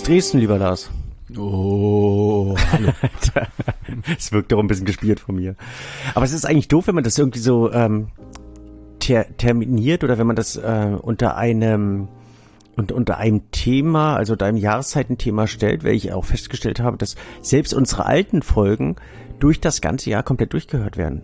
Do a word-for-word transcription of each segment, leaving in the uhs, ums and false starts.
aus Dresden, lieber Lars. Oh, hallo. Es wirkt doch ein bisschen gespielt von mir. Aber es ist eigentlich doof, wenn man das irgendwie so ähm, ter- terminiert oder wenn man das äh, unter einem und unter einem Thema, also unter einem Jahreszeitenthema stellt, weil ich auch festgestellt habe, dass selbst unsere alten Folgen durch das ganze Jahr komplett durchgehört werden.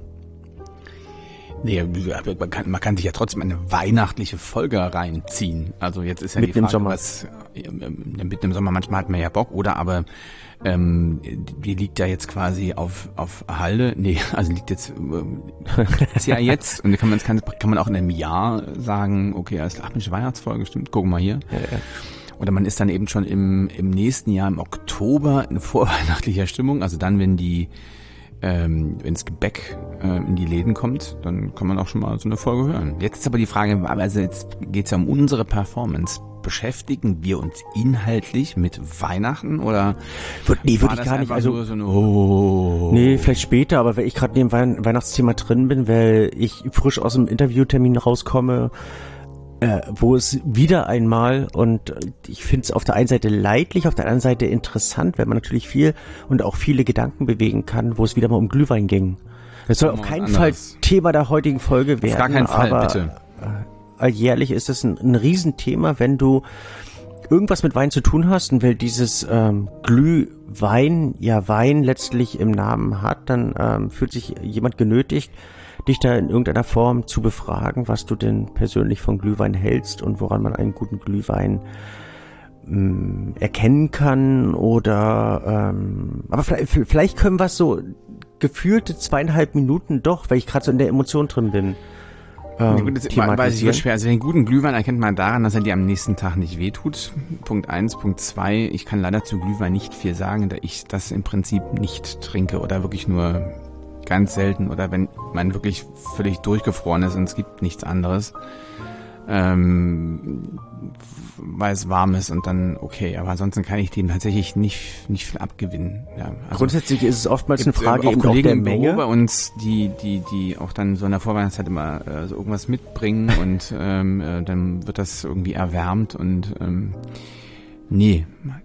Nee, man kann, man kann sich ja trotzdem eine weihnachtliche Folge reinziehen. Also jetzt ist ja mitten die Frage, im Sommer. was äh, mitten im Sommer, manchmal hat man ja Bock, oder aber ähm, die liegt ja jetzt quasi auf auf Halde. Nee, also liegt jetzt äh, ist ja jetzt und kann man kann, kann man auch in einem Jahr sagen, okay, alles klar, Mensch, Weihnachtsfolge, stimmt, gucken mal hier. Ja, ja. Oder man ist dann eben schon im im nächsten Jahr im Oktober in vorweihnachtlicher Stimmung, also dann, wenn die Ähm, wenn das Gebäck äh, in die Läden kommt, dann kann man auch schon mal so eine Folge hören. Jetzt ist aber die Frage, also jetzt geht's ja um unsere Performance. Beschäftigen wir uns inhaltlich mit Weihnachten oder Nee, würde ich gar nicht. Also, so eine, oh. Nee, vielleicht später, aber wenn ich gerade neben Weihn- Weihnachtsthema drin bin, weil ich frisch aus dem Interviewtermin rauskomme, Äh, wo es wieder einmal, und ich finde es auf der einen Seite leidlich, auf der anderen Seite interessant, weil man natürlich viel und auch viele Gedanken bewegen kann, wo es wieder mal um Glühwein ging. Das soll auf keinen anders. Fall Thema der heutigen Folge werden. Auf gar keinen Fall, aber bitte. Äh, alljährlich ist es ein, ein Riesenthema, wenn du irgendwas mit Wein zu tun hast, und weil dieses ähm, Glühwein ja Wein letztlich im Namen hat, dann ähm, fühlt sich jemand genötigt, dich da in irgendeiner Form zu befragen, was du denn persönlich von Glühwein hältst und woran man einen guten Glühwein mh, erkennen kann, oder ähm, aber vielleicht, vielleicht können wir es so gefühlte zweieinhalb Minuten doch, weil ich gerade so in der Emotion drin bin. Ähm, gut, das weiß ich, wird schwer. Also den guten Glühwein erkennt man daran, dass er dir am nächsten Tag nicht wehtut. Punkt eins. Punkt zwei. Ich kann leider zu Glühwein nicht viel sagen, da ich das im Prinzip nicht trinke oder wirklich nur ganz selten, oder wenn man wirklich völlig durchgefroren ist und es gibt nichts anderes, ähm, weil es warm ist und dann okay, aber ansonsten kann ich dem tatsächlich nicht nicht viel abgewinnen. Ja, also grundsätzlich ist es oftmals eine Frage auch eben Kollegen auch der im Büro Menge. bei uns, die die die auch dann so in der Vorweihnachtszeit immer äh, so irgendwas mitbringen und ähm, äh, dann wird das irgendwie erwärmt und ähm, nee,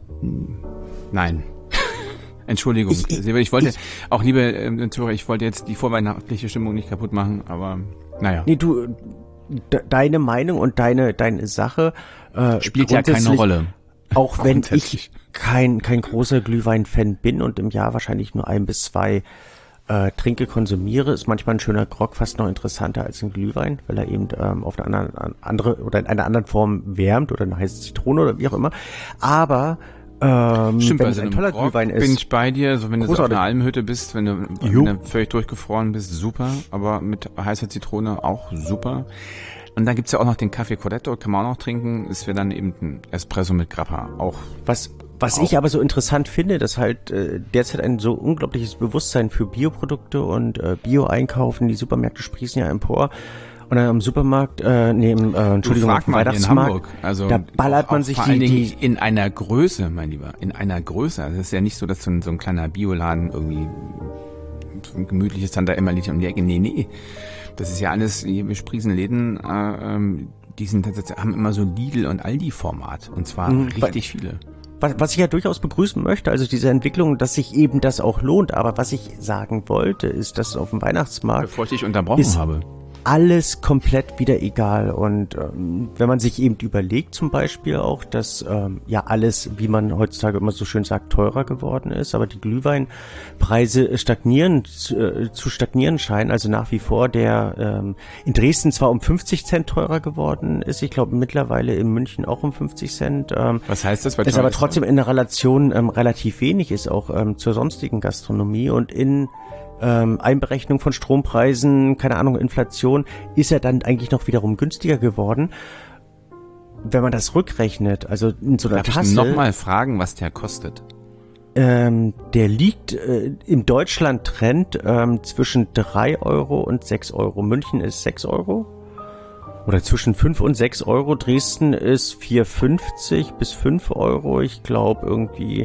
nein. Entschuldigung, ich, ich, ich wollte ich, auch, liebe äh, Zuhörer, ich wollte jetzt die vorweihnachtliche Stimmung nicht kaputt machen, aber naja. Nee, du, de, deine Meinung und deine deine Sache äh, spielt ja keine Rolle. Auch wenn ich kein kein großer Glühwein-Fan bin und im Jahr wahrscheinlich nur ein bis zwei äh, trinke, konsumiere, ist manchmal ein schöner Grog fast noch interessanter als ein Glühwein, weil er eben ähm, auf eine andere, andere oder in einer anderen Form wärmt oder eine heiße Zitrone oder wie auch immer. Aber Ähm, Stimmt, wenn also es ein toller Grog Glühwein ist. Bin ich bei dir, so wenn du so auf einer Almhütte bist, wenn du, wenn du völlig durchgefroren bist, super, aber mit heißer Zitrone auch super. Und dann gibt's ja auch noch den Kaffee Corretto, kann man auch noch trinken, ist ja dann eben ein Espresso mit Grappa, auch. Was, was auch. ich aber so interessant finde, dass halt äh, derzeit ein so unglaubliches Bewusstsein für Bioprodukte und äh, Bio-Einkaufen, die Supermärkte sprießen ja empor. Und dann am Supermarkt, äh, neben, äh, Entschuldigung, auf dem Weihnachtsmarkt, also da ballert auch, man auch sich vor die, allen Dingen die in einer Größe, mein Lieber, in einer Größe. Also es ist ja nicht so, dass so ein, so ein kleiner Bioladen irgendwie so ein gemütliches Tante Emma liegt um die Ecke. Nee, nee. Das ist ja alles, wir sprießen Läden, äh, ähm, die sind, haben immer so Lidl- und Aldi-Format. Und zwar mhm, richtig viele. Was, was ich ja durchaus begrüßen möchte, also diese Entwicklung, dass sich eben das auch lohnt. Aber was ich sagen wollte, ist, dass auf dem Weihnachtsmarkt, bevor ich dich unterbrochen habe, alles komplett wieder egal. Und ähm, wenn man sich eben überlegt zum Beispiel auch, dass ähm, ja alles, wie man heutzutage immer so schön sagt, teurer geworden ist, aber die Glühweinpreise stagnieren, äh, zu stagnieren scheinen, also nach wie vor der ähm, in Dresden zwar um fünfzig Cent teurer geworden ist, ich glaube mittlerweile in München auch um fünfzig Cent. Ähm, Was heißt das? Weil es aber trotzdem in der Relation ähm, relativ wenig ist, auch ähm, zur sonstigen Gastronomie, und in Ähm, Einberechnung von Strompreisen, keine Ahnung, Inflation, ist er dann eigentlich noch wiederum günstiger geworden. Wenn man das rückrechnet, also in so einer Darf Tasse... ich nochmal fragen, was der kostet? Ähm, der liegt äh, im Deutschland-Trend ähm, zwischen drei Euro und sechs Euro. München ist sechs Euro. Oder zwischen fünf und sechs Euro. Dresden ist vier fünfzig bis fünf Euro. Ich glaube irgendwie...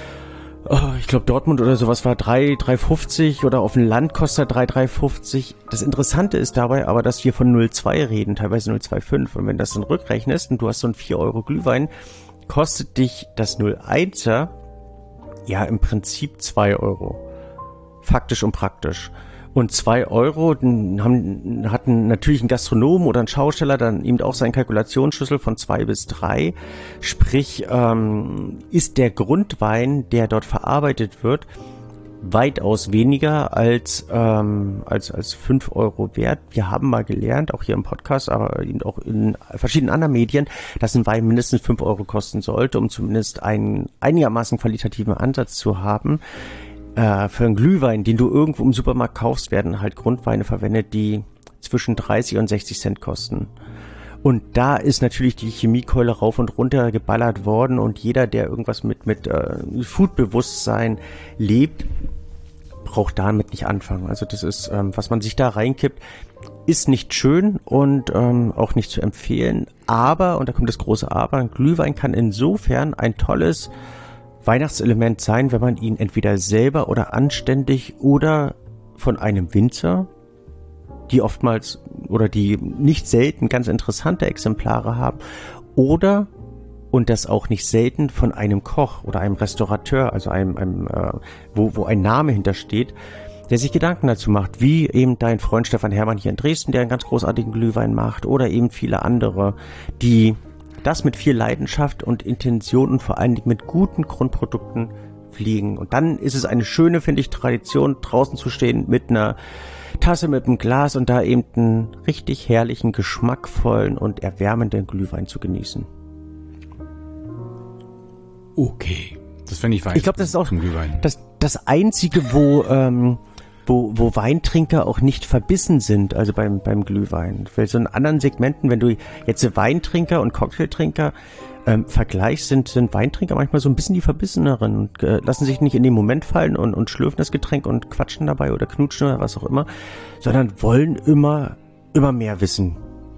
Oh, ich glaube Dortmund oder sowas war drei, drei fünfzig, oder auf dem Land kostet drei, drei fünfzig. Das Interessante ist dabei aber, dass wir von null Komma zwei reden, teilweise null Komma fünfundzwanzig. Und wenn du das dann rückrechnest und du hast so einen vier Euro Glühwein, kostet dich das null einser ja im Prinzip zwei Euro. Faktisch und praktisch. Und zwei Euro haben, hatten natürlich ein Gastronom oder ein Schausteller dann eben auch seinen Kalkulationsschlüssel von zwei bis drei. Sprich, ähm, ist der Grundwein, der dort verarbeitet wird, weitaus weniger als, ähm, als, als fünf Euro wert. Wir haben mal gelernt, auch hier im Podcast, aber eben auch in verschiedenen anderen Medien, dass ein Wein mindestens fünf Euro kosten sollte, um zumindest einen einigermaßen qualitativen Ansatz zu haben. Äh, für einen Glühwein, den du irgendwo im Supermarkt kaufst, werden halt Grundweine verwendet, die zwischen dreißig und sechzig Cent kosten. Und da ist natürlich die Chemiekeule rauf und runter geballert worden und jeder, der irgendwas mit, mit äh, Foodbewusstsein lebt, braucht damit nicht anfangen. Also das ist, ähm, was man sich da reinkippt, ist nicht schön und ähm, auch nicht zu empfehlen. Aber, und da kommt das große Aber, ein Glühwein kann insofern ein tolles Weihnachtselement sein, wenn man ihn entweder selber oder anständig oder von einem Winzer, die oftmals oder die nicht selten ganz interessante Exemplare haben, oder, und das auch nicht selten, von einem Koch oder einem Restaurateur, also einem, einem äh, wo, wo ein Name hintersteht, der sich Gedanken dazu macht, wie eben dein Freund Stefan Herrmann hier in Dresden, der einen ganz großartigen Glühwein macht, oder eben viele andere, die das mit viel Leidenschaft und Intention und vor allen Dingen mit guten Grundprodukten fliegen. Und dann ist es eine schöne, finde ich, Tradition, draußen zu stehen mit einer Tasse, mit einem Glas und da eben einen richtig herrlichen, geschmackvollen und erwärmenden Glühwein zu genießen. Okay, das fände ich weich. Ich glaube, das ist auch das, das Einzige, wo... Ähm, Wo, wo Weintrinker auch nicht verbissen sind, also beim, beim Glühwein. Für so in anderen Segmenten, wenn du jetzt Weintrinker und Cocktailtrinker ähm, vergleichst, sind, sind Weintrinker manchmal so ein bisschen die Verbisseneren und äh, lassen sich nicht in den Moment fallen und, und schlürfen das Getränk und quatschen dabei oder knutschen oder was auch immer, sondern wollen immer, immer mehr wissen.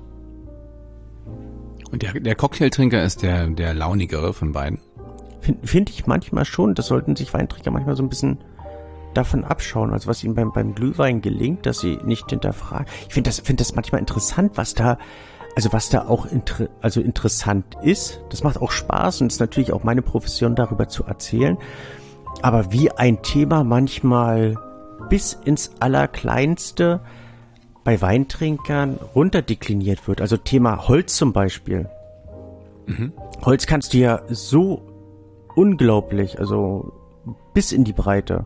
Und der, der Cocktailtrinker ist der, der launigere von beiden? Finde find ich manchmal schon, das sollten sich Weintrinker manchmal so ein bisschen davon abschauen, also was ihnen beim, beim Glühwein gelingt, dass sie nicht hinterfragen. Ich finde das, finde das manchmal interessant, was da, also was da auch inter, also interessant ist. Das macht auch Spaß und ist natürlich auch meine Profession, darüber zu erzählen. Aber wie ein Thema manchmal bis ins Allerkleinste bei Weintrinkern runterdekliniert wird. Also Thema Holz zum Beispiel. Mhm. Holz kannst du ja so unglaublich, also bis in die Breite.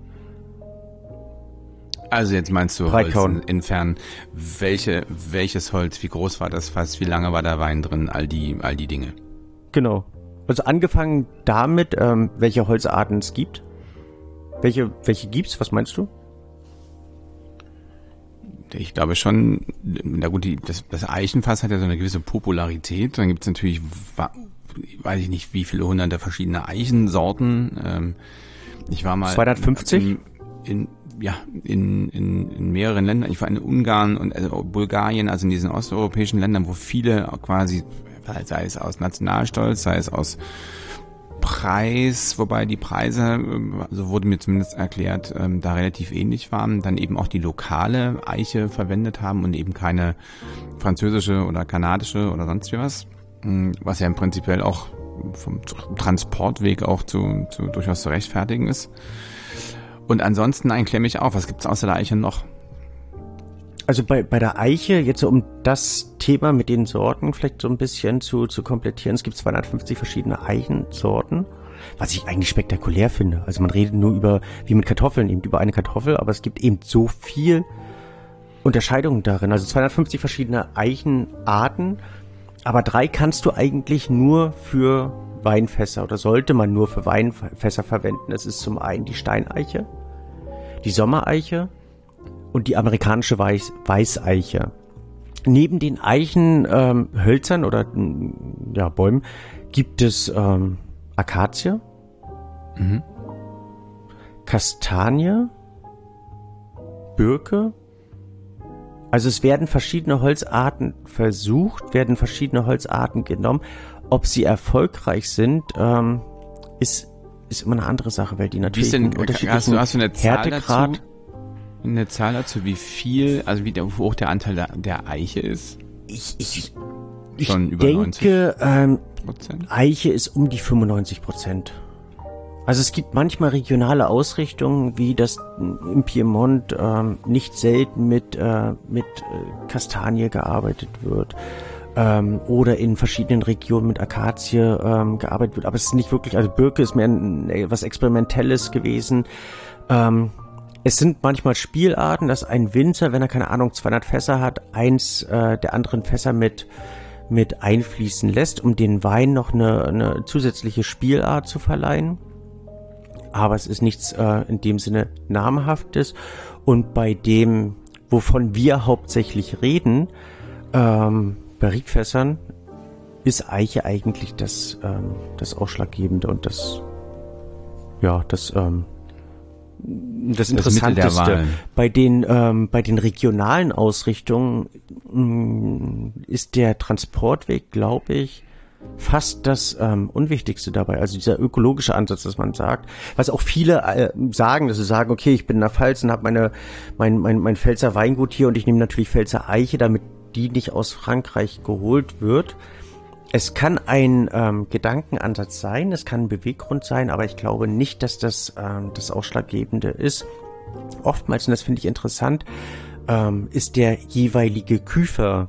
Also jetzt meinst du Holz in, inwiefern, welche, welches Holz, wie groß war das Fass, wie lange war der Wein drin, all die, all die Dinge. Genau. Also angefangen damit, ähm, welche Holzarten es gibt. Welche, welche gibt's? Was meinst du? Ich glaube schon, na gut, die, das, das Eichenfass hat ja so eine gewisse Popularität. Dann gibt's natürlich, weiß ich nicht, wie viele hunderte verschiedene Eichensorten. Ähm, ich war mal zweihundertfünfzig? In, in ja, in, in, in mehreren Ländern, ich war in Ungarn und also Bulgarien, also in diesen osteuropäischen Ländern, wo viele quasi, sei es aus Nationalstolz, sei es aus Preis, wobei die Preise, so wurde mir zumindest erklärt, ähm, da relativ ähnlich waren, dann eben auch die lokale Eiche verwendet haben und eben keine französische oder kanadische oder sonst wie was, was ja im Prinzipiell auch vom Transportweg auch zu, zu durchaus zu rechtfertigen ist. Und ansonsten, nein, klär mich auf, was gibt's außer der Eiche noch? Also bei, bei der Eiche, jetzt um das Thema mit den Sorten vielleicht so ein bisschen zu, zu komplettieren, es gibt zweihundertfünfzig verschiedene Eichensorten, was ich eigentlich spektakulär finde. Also man redet nur über, wie mit Kartoffeln, eben über eine Kartoffel, aber es gibt eben so viel Unterscheidungen darin. Also zweihundertfünfzig verschiedene Eichenarten, aber drei kannst du eigentlich nur für Weinfässer oder sollte man nur für Weinfässer verwenden. Das ist zum einen die Steineiche, die Sommereiche und die amerikanische Weiß, Weißeiche. Neben den Eichenhölzern ähm, oder ja, Bäumen gibt es ähm, Akazie, mhm. Kastanie, Birke. Also es werden verschiedene Holzarten versucht, werden verschiedene Holzarten genommen. Ob sie erfolgreich sind, ähm, ist ist immer eine andere Sache, weil die natürlich denn, unterschiedlichen hast du, hast du eine Zahl Härtegrad dazu? Eine Zahl dazu, wie viel, also wie, der, wie hoch der Anteil der, der Eiche ist? Ich, ich, ich Schon über denke, ähm, Prozent? Eiche ist um die fünfundneunzig Prozent. Also es gibt manchmal regionale Ausrichtungen, wie das im Piemont ähm, nicht selten mit, äh, mit äh, Kastanie gearbeitet wird. Ähm, oder in verschiedenen Regionen mit Akazie ähm, gearbeitet wird. Aber es ist nicht wirklich, also Birke ist mehr ein, etwas Experimentelles gewesen. Ähm, es sind manchmal Spielarten, dass ein Winzer, wenn er keine Ahnung zweihundert Fässer hat, eins äh, der anderen Fässer mit mit einfließen lässt, um den Wein noch eine, eine zusätzliche Spielart zu verleihen. Aber es ist nichts äh, in dem Sinne Namhaftes. Und bei dem, wovon wir hauptsächlich reden, ähm, Barrique-Fässern, ist Eiche eigentlich das, ähm, das Ausschlaggebende und das, ja, das, ähm, das Interessanteste. Das bei den, ähm, bei den regionalen Ausrichtungen mh, ist der Transportweg, glaube ich, fast das ähm, Unwichtigste dabei. Also dieser ökologische Ansatz, dass man sagt, was auch viele äh, sagen, dass sie sagen, okay, ich bin in der Pfalz und habe meine, mein, mein, mein Pfälzer Weingut hier und ich nehme natürlich Pfälzer Eiche, damit die nicht aus Frankreich geholt wird. Es kann ein ähm, Gedankenansatz sein, es kann ein Beweggrund sein, aber ich glaube nicht, dass das ähm, das Ausschlaggebende ist. Oftmals, und das finde ich interessant, ähm, ist der jeweilige Küfer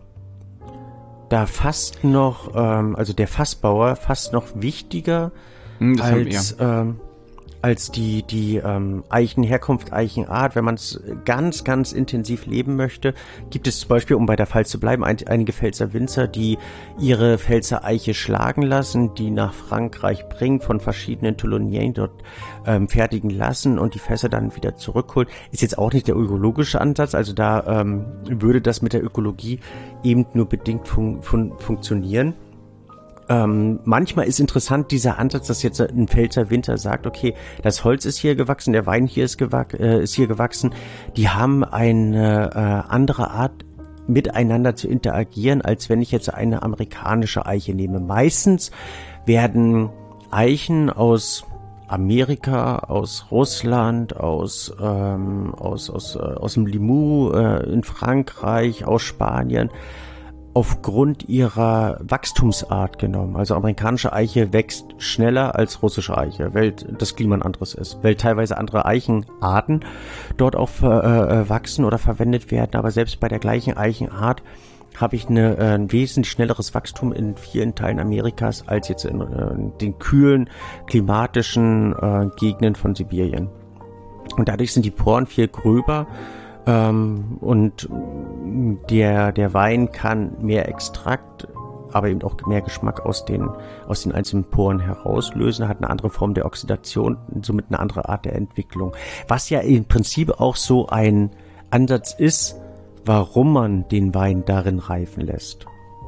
da fast noch, ähm, also der Fassbauer, fast noch wichtiger hm, das als, ähm, als die, die ähm, Eichenherkunft, Eichenart. Wenn man es ganz, ganz intensiv leben möchte, gibt es zum Beispiel, um bei der Pfalz zu bleiben, ein, einige Pfälzer Winzer, die ihre Pfälzer Eiche schlagen lassen, die nach Frankreich bringen, von verschiedenen Touloniens dort ähm, fertigen lassen und die Fässer dann wieder zurückholen. Ist jetzt auch nicht der ökologische Ansatz, also da ähm, würde das mit der Ökologie eben nur bedingt fun- fun- funktionieren. Ähm, manchmal ist interessant dieser Ansatz, dass jetzt ein Pfälzer Winzer sagt, okay, das Holz ist hier gewachsen, der Wein hier ist, gewac- äh, ist hier gewachsen. Die haben eine äh, andere Art, miteinander zu interagieren, als wenn ich jetzt eine amerikanische Eiche nehme. Meistens werden Eichen aus Amerika, aus Russland, aus ähm, aus aus äh, aus dem Limoux äh, in Frankreich, aus Spanien aufgrund ihrer Wachstumsart genommen. Also amerikanische Eiche wächst schneller als russische Eiche, weil das Klima ein anderes ist, weil teilweise andere Eichenarten dort auch äh, wachsen oder verwendet werden, aber selbst bei der gleichen Eichenart habe ich eine, äh, ein wesentlich schnelleres Wachstum in vielen Teilen Amerikas als jetzt in äh, den kühlen, klimatischen äh, Gegenden von Sibirien. Und dadurch sind die Poren viel gröber, Ähm, und der, der Wein kann mehr Extrakt, aber eben auch mehr Geschmack aus den, aus den einzelnen Poren herauslösen, hat eine andere Form der Oxidation, somit eine andere Art der Entwicklung. Was ja im Prinzip auch so ein Ansatz ist, warum man den Wein darin reifen lässt.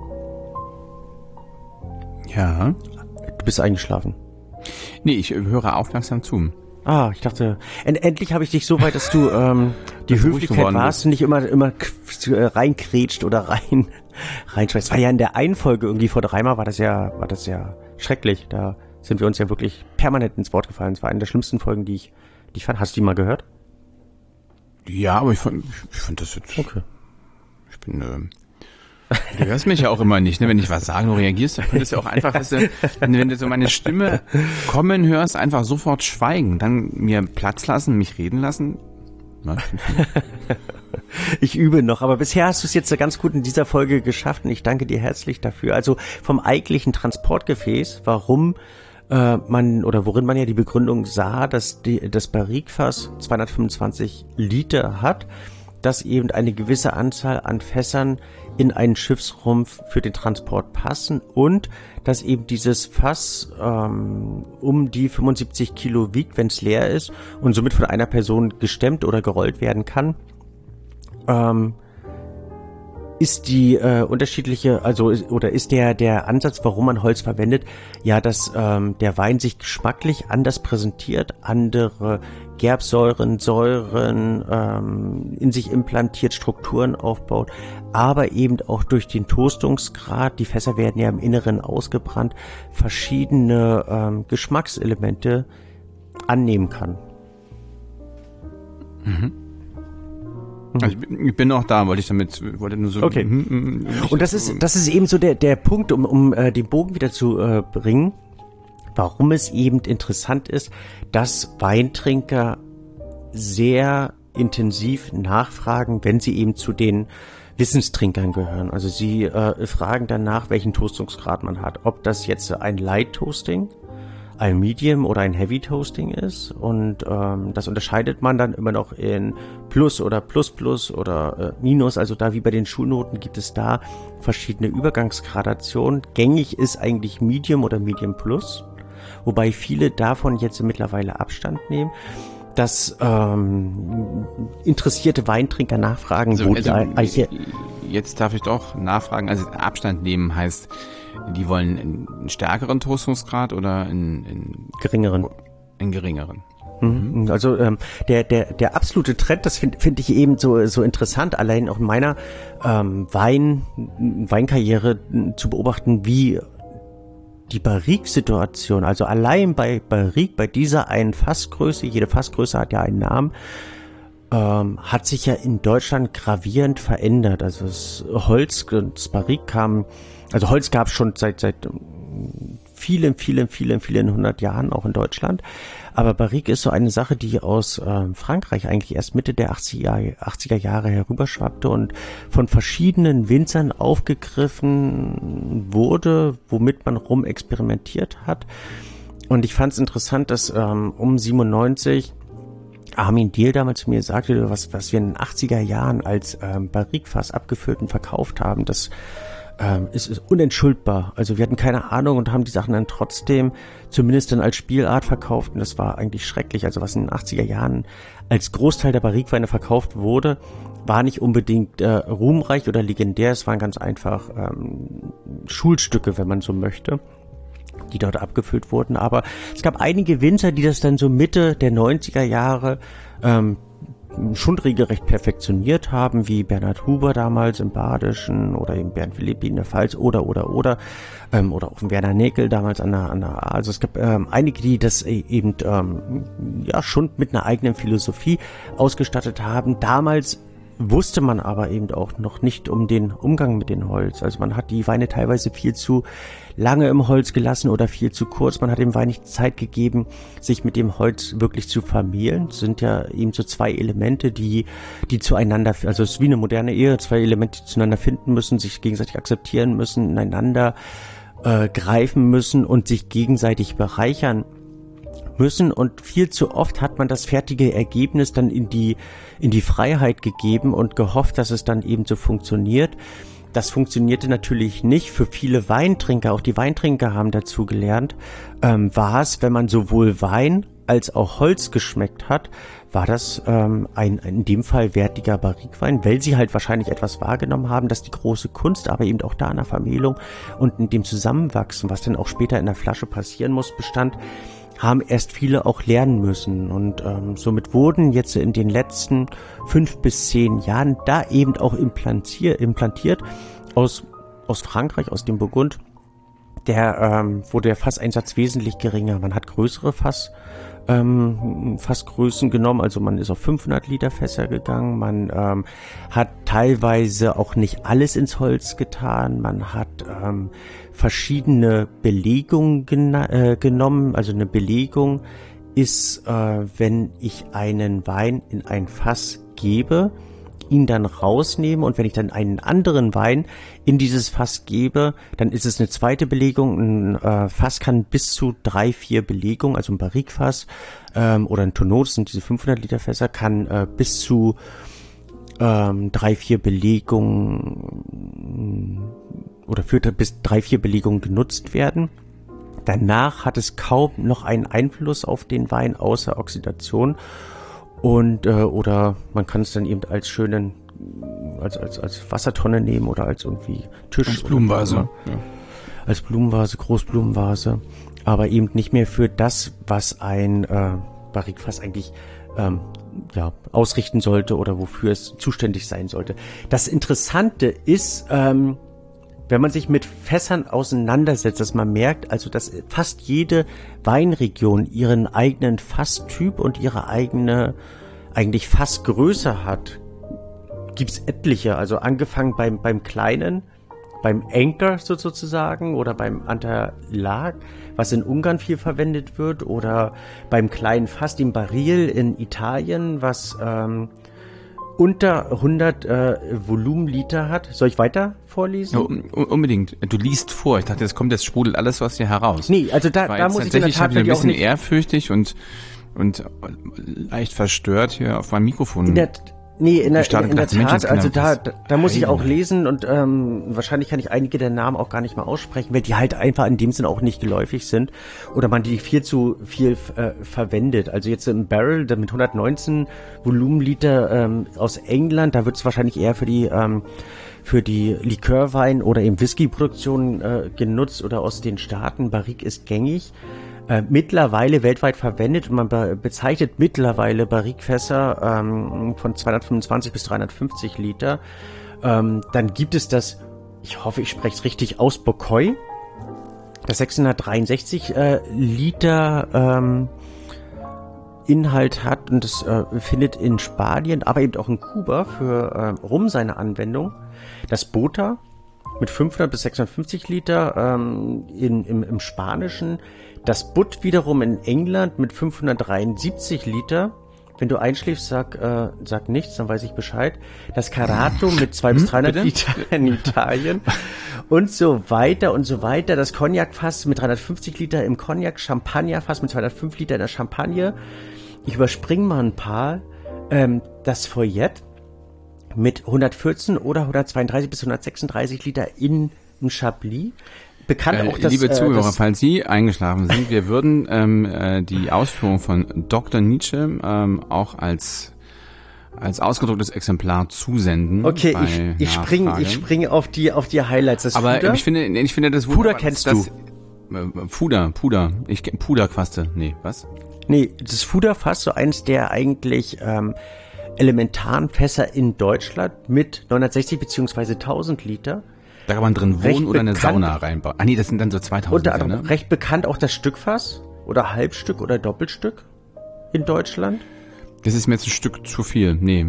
Ja. Du bist eingeschlafen. Nee, ich höre aufmerksam zu. Ah, ich dachte, end, endlich habe ich dich so weit, dass du ähm, die dass Höflichkeit warst und nicht immer immer reinkrätscht oder rein reinschmeißt. War ja in der einen Folge irgendwie vor dreimal war das ja war das ja schrecklich. Da sind wir uns ja wirklich permanent ins Wort gefallen. Es war eine der schlimmsten Folgen, die ich die ich fand. Hast du die mal gehört? Ja, aber ich fand ich fand das jetzt. Okay. Ich bin ähm, du hörst mich ja auch immer nicht, ne? Wenn ich was sage, du reagierst, dann könntest du auch einfach, weißt du, wenn du so meine Stimme kommen hörst, einfach sofort schweigen, dann mir Platz lassen, mich reden lassen. Na, ich übe noch, aber bisher hast du es jetzt ganz gut in dieser Folge geschafft und ich danke dir herzlich dafür. Also vom eigentlichen Transportgefäß, warum äh, man oder worin man ja die Begründung sah, dass die, das Barrique-Fass zweihundertfünfundzwanzig Liter hat, dass eben eine gewisse Anzahl an Fässern in einen Schiffsrumpf für den Transport passen und dass eben dieses Fass ähm, um die fünfundsiebzig Kilo wiegt, wenn es leer ist und somit von einer Person gestemmt oder gerollt werden kann. Ähm, ist die äh, unterschiedliche, also ist, oder ist der der Ansatz, warum man Holz verwendet, ja, dass ähm, der Wein sich geschmacklich anders präsentiert, andere Gerbsäuren, Säuren ähm, in sich implantiert, Strukturen aufbaut, aber eben auch durch den Toastungsgrad, die Fässer werden ja im Inneren ausgebrannt, verschiedene ähm, Geschmackselemente annehmen kann. Mhm. Also ich bin, ich bin auch da, wollte ich damit, wollte nur so. Okay. Mm, mm, und das ist, das ist eben so der, der Punkt, um, um äh, den Bogen wieder zu äh, bringen, warum es eben interessant ist, dass Weintrinker sehr intensiv nachfragen, wenn sie eben zu den Wissenstrinkern gehören. Also sie äh, fragen danach, welchen Toastungsgrad man hat. Ob das jetzt ein Light Toasting, ein Medium oder ein Heavy Toasting ist. Und ähm, das unterscheidet man dann immer noch in Plus oder Plus Plus oder äh, Minus. Also da wie bei den Schulnoten gibt es da verschiedene Übergangsgradationen. Gängig ist eigentlich Medium oder Medium Plus, wobei viele davon jetzt mittlerweile Abstand nehmen. Dass ähm, interessierte Weintrinker nachfragen, also, wo also, die Eiche... Jetzt darf ich doch nachfragen, also Abstand nehmen heißt, die wollen einen stärkeren Toastungsgrad oder einen, einen geringeren? Einen geringeren. Mhm. Also ähm, der der der absolute Trend, das finde finde ich eben so so interessant, allein auch in meiner ähm, Wein Weinkarriere zu beobachten, wie die Barrique-Situation, also allein bei Barrique, bei dieser einen Fassgröße, jede Fassgröße hat ja einen Namen, ähm, hat sich ja in Deutschland gravierend verändert. Also das Holz, das Barrique kam, also Holz gab es schon seit seit vielen, vielen, vielen, vielen hundert Jahren auch in Deutschland. Aber Barrique ist so eine Sache, die aus ähm, Frankreich eigentlich erst Mitte der achtziger Jahre herüberschwappte und von verschiedenen Winzern aufgegriffen wurde, womit man rumexperimentiert hat. Und ich fand es interessant, dass ähm, um siebenundneunzig Armin Diehl damals zu mir sagte, was, was wir in den achtziger Jahren als ähm, Barrique-Fass abgefüllt und verkauft haben, das Ähm, es ist unentschuldbar. Also wir hatten keine Ahnung und haben die Sachen dann trotzdem zumindest dann als Spielart verkauft und das war eigentlich schrecklich. Also was in den achtziger Jahren als Großteil der Barrique-Weine verkauft wurde, war nicht unbedingt äh, ruhmreich oder legendär. Es waren ganz einfach ähm, Schulstücke, wenn man so möchte, die dort abgefüllt wurden. Aber es gab einige Winzer, die das dann so Mitte der neunziger Jahre ähm, schon regelrecht perfektioniert haben, wie Bernhard Huber damals im Badischen oder eben Bernd Philippi in der Pfalz oder, oder, oder, ähm, oder auch Werner Näkel damals an der, an der A. Also es gab ähm, einige, die das eben, ähm, ja, schon mit einer eigenen Philosophie ausgestattet haben. Damals wusste man aber eben auch noch nicht um den Umgang mit dem Holz. Also man hat die Weine teilweise viel zu lange im Holz gelassen oder viel zu kurz. Man hat dem Wein nicht Zeit gegeben, sich mit dem Holz wirklich zu vermählen. Das sind ja eben so zwei Elemente, die die zueinander, also es ist wie eine moderne Ehe, zwei Elemente, die zueinander finden müssen, sich gegenseitig akzeptieren müssen, ineinander äh, greifen müssen und sich gegenseitig bereichern müssen, und viel zu oft hat man das fertige Ergebnis dann in die in die Freiheit gegeben und gehofft, dass es dann eben so funktioniert. Das funktionierte natürlich nicht. Für viele Weintrinker, auch die Weintrinker haben dazu gelernt, ähm, war es, wenn man sowohl Wein als auch Holz geschmeckt hat, war das ähm, ein, ein in dem Fall wertiger Barrique-Wein, weil sie halt wahrscheinlich etwas wahrgenommen haben, dass die große Kunst, aber eben auch da in der Vermählung und in dem Zusammenwachsen, was dann auch später in der Flasche passieren muss, bestand, haben erst viele auch lernen müssen. Und ähm, somit wurden jetzt in den letzten fünf bis zehn Jahren da eben auch implantiert, implantiert aus, aus Frankreich, aus dem Burgund, der ähm, wurde der Fasseinsatz wesentlich geringer. Man hat größere Fass ähm, Fassgrößen genommen, also man ist auf fünfhundert Liter Fässer gegangen, man ähm, hat teilweise auch nicht alles ins Holz getan, man hat ähm, verschiedene Belegungen gena- äh, genommen, also eine Belegung ist, äh, wenn ich einen Wein in ein Fass gebe, ihn dann rausnehme und wenn ich dann einen anderen Wein in dieses Fass gebe, dann ist es eine zweite Belegung. Ein äh, Fass kann bis zu drei, vier Belegungen, also ein Barrique-Fass ähm, oder ein Tonneau, das sind diese fünfhundert Liter Fässer, kann äh, bis zu ähm, drei, vier Belegungen oder für bis drei, vier Belegungen genutzt werden. Danach hat es kaum noch einen Einfluss auf den Wein außer Oxidation. Und, äh, oder man kann es dann eben als schönen, als, als, als Wassertonne nehmen oder als irgendwie Tisch. Als Blumenvase. Ja. Als Blumenvase, Großblumenvase. Aber eben nicht mehr für das, was ein äh, Barrique-Fass eigentlich ähm, ja, ausrichten sollte oder wofür es zuständig sein sollte. Das Interessante ist, ähm, wenn man sich mit Fässern auseinandersetzt, dass man merkt, also dass fast jede Weinregion ihren eigenen Fasstyp und ihre eigene eigentlich Fassgröße hat. gibt's etliche, also angefangen beim, beim Kleinen, beim Anchor sozusagen oder beim Anterlag, was in Ungarn viel verwendet wird, oder beim kleinen Fass, dem Baril in Italien, was ähm, unter hundert äh, Volumenliter hat. Soll ich weiter vorlesen? Ja, un- unbedingt. Du liest vor. Ich dachte, jetzt kommt, jetzt sprudelt alles aus dir heraus. Nee, also da, da muss ich in der Tat ich ein bisschen nicht ehrfürchtig und und leicht verstört hier auf meinem Mikrofon. In der, nee, in der, in, in der Mensch, Tat, also da, da, da muss ich auch Heiden. lesen und ähm, wahrscheinlich kann ich einige der Namen auch gar nicht mal aussprechen, weil die halt einfach in dem Sinn auch nicht geläufig sind oder man die viel zu viel äh, verwendet. Also jetzt im Barrel mit hundertneunzehn Volumenliter ähm, aus England, da wird es wahrscheinlich eher für die ähm, für die Likörwein- oder eben Whisky-Produktion äh, genutzt oder aus den Staaten. Barrique ist gängig. Äh, mittlerweile weltweit verwendet und man be- bezeichnet mittlerweile Barrique-Fässer ähm, von zweihundertfünfundzwanzig bis dreihundertfünfzig Liter. Ähm, dann gibt es das, ich hoffe, ich spreche es richtig aus, Bocoy, das sechshundertdreiundsechzig äh, Liter ähm, Inhalt hat und das äh, findet in Spanien, aber eben auch in Kuba für äh, Rum seine Anwendung. Das Bota mit fünfhundert bis sechshundertfünfzig Liter ähm, in, im, im Spanischen. Das Butt wiederum in England mit fünfhundertdreiundsiebzig Liter. Wenn du einschläfst, sag, äh, sag nichts, dann weiß ich Bescheid. Das Carato mit zweihundert bis dreihundert Bitte? Liter in Italien. Und so weiter und so weiter. Das Cognac-Fass mit dreihundertfünfzig Liter im Cognac. Champagner-Fass mit zweihundertfünf Liter in der Champagne. Ich überspringe mal ein paar. Ähm, das Foyette mit hundertvierzehn oder hundertzweiunddreißig bis hundertsechsunddreißig Liter in im Chablis. Bekannt Äh, auch das, liebe äh, Zuhörer, das, falls Sie eingeschlafen sind, wir würden ähm, äh, die Ausführung von Doktor Nietzsche ähm, auch als als ausgedrucktes Exemplar zusenden. Okay, bei ich, ich springe Nachfrage. ich spring auf die auf die Highlights. Das Aber Fuder? ich finde, ich finde das Puder wunderbar, kennst das, du? Äh, Puder, Puder. Ich kenn Puderquaste. Nee, was? Nee, das Fuderfass, so eins der eigentlich ähm, elementaren Fässer in Deutschland mit neunhundertsechzig beziehungsweise tausend Liter. Da kann man drin Recht wohnen oder eine bekannt- Sauna reinbauen. Ah nee, das sind dann so zweitausend Unter Liter, anderem ne? recht bekannt auch das Stückfass oder Halbstück oder Doppelstück in Deutschland. Das ist mir jetzt ein Stück zu viel. Nee.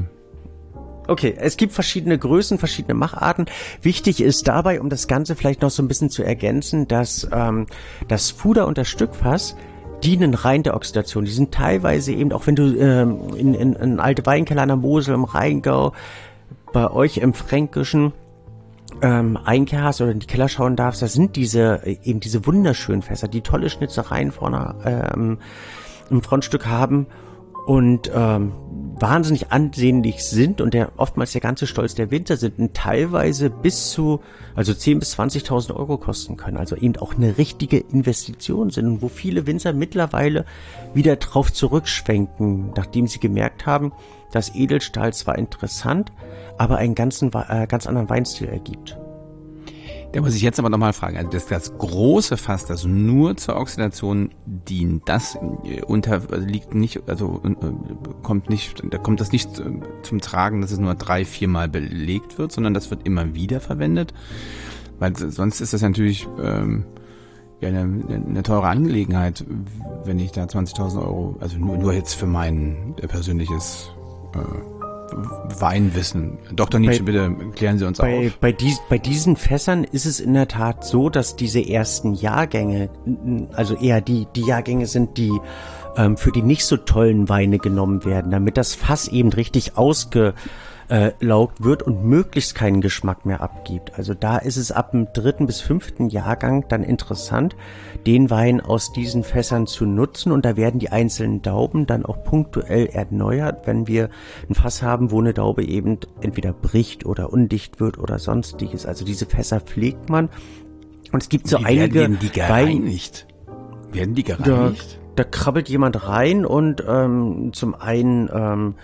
Okay, es gibt verschiedene Größen, verschiedene Macharten. Wichtig ist dabei, um das Ganze vielleicht noch so ein bisschen zu ergänzen, dass ähm, das Fuder und das Stückfass dienen rein der Oxidation. Die sind teilweise eben, auch wenn du ähm, in, in, in alte Weinkeller an der Mosel, im Rheingau, bei euch im Fränkischen ähm, Einkehr hast oder in die Keller schauen darfst, da sind diese eben diese wunderschönen Fässer, die tolle Schnitzereien vorne ähm, im Frontstück haben und ähm, wahnsinnig ansehnlich sind und der oftmals der ganze Stolz der Winzer sind und teilweise bis zu, also zehn bis zwanzigtausend Euro kosten können, also eben auch eine richtige Investition sind und wo viele Winzer mittlerweile wieder drauf zurückschwenken, nachdem sie gemerkt haben, dass Edelstahl zwar interessant, aber einen ganzen, äh, ganz anderen Weinstil ergibt. Da muss ich jetzt aber nochmal fragen, also das, das große Fass, das nur zur Oxidation dient, das äh, unter, also liegt nicht, also äh, kommt nicht, da kommt das nicht äh, zum Tragen, dass es nur drei, viermal belegt wird, sondern das wird immer wieder verwendet, weil sonst ist das natürlich ähm, ja eine, eine teure Angelegenheit, wenn ich da zwanzigtausend Euro, also nur, nur jetzt für mein äh, persönliches äh, Weinwissen. Doktor Nietzsche, bei, bitte klären Sie uns bei, auf. Bei, dies, bei diesen Fässern ist es in der Tat so, dass diese ersten Jahrgänge, also eher die, die Jahrgänge sind, die ähm, für die nicht so tollen Weine genommen werden, damit das Fass eben richtig ausgelaugt wird und möglichst keinen Geschmack mehr abgibt. Also da ist es ab dem dritten bis fünften Jahrgang dann interessant, den Wein aus diesen Fässern zu nutzen und da werden die einzelnen Dauben dann auch punktuell erneuert, wenn wir ein Fass haben, wo eine Daube eben entweder bricht oder undicht wird oder sonstiges. Also diese Fässer pflegt man und es gibt so Wie einige werden die gereinigt? Wein, werden die gereinigt? Da, da krabbelt jemand rein und ähm, zum einen ähm,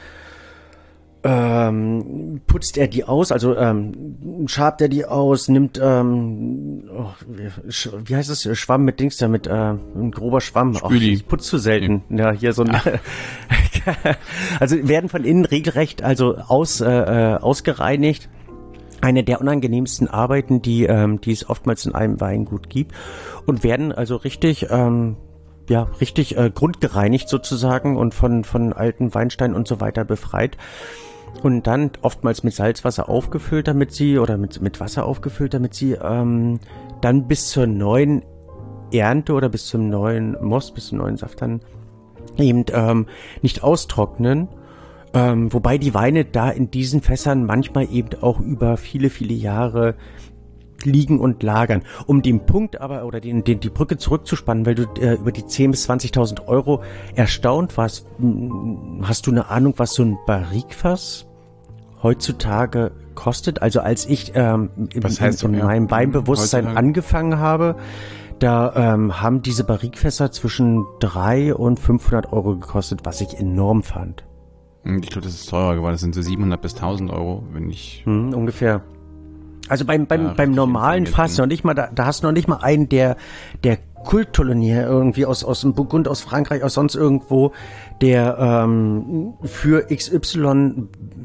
Ähm, putzt er die aus, also ähm, schabt er die aus, nimmt, ähm, oh, wie heißt das, Schwamm mit Dings da, mit äh, ein grober Schwamm. Ach, ich putze zu selten. Ja, hier so ein, also werden von innen regelrecht also aus, äh, ausgereinigt. Eine der unangenehmsten Arbeiten, die, ähm, die es oftmals in einem Weingut gibt und werden also richtig, ähm, ja, richtig äh, grundgereinigt sozusagen und von, von alten Weinsteinen und so weiter befreit. und dann oftmals mit Salzwasser aufgefüllt, damit sie, oder mit, mit Wasser aufgefüllt, damit sie ähm, dann bis zur neuen Ernte oder bis zum neuen Most, bis zum neuen Saft dann eben ähm, nicht austrocknen. Ähm, wobei die Weine da in diesen Fässern manchmal eben auch über viele, viele Jahre liegen und lagern. Um den Punkt aber, oder den, den, die Brücke zurückzuspannen, weil du äh, über die zehntausend bis zwanzigtausend Euro erstaunt warst, hast du eine Ahnung, was so ein Barrikfass heutzutage kostet? Also als ich ähm, in, was heißt in, in ja, meinem Weinbewusstsein heutzutage? angefangen habe, da ähm, haben diese Barrikfässer zwischen dreihundert und fünfhundert Euro gekostet, was ich enorm fand. Ich glaube, das ist teurer geworden. Das sind so siebenhundert bis tausend Euro, wenn ich... Hm, ungefähr. Also beim beim ja, beim normalen Fass noch nicht mal, da, da hast du noch nicht mal einen, der der Kultolonier irgendwie aus aus dem Burgund, aus Frankreich, aus sonst irgendwo, der ähm, für X Y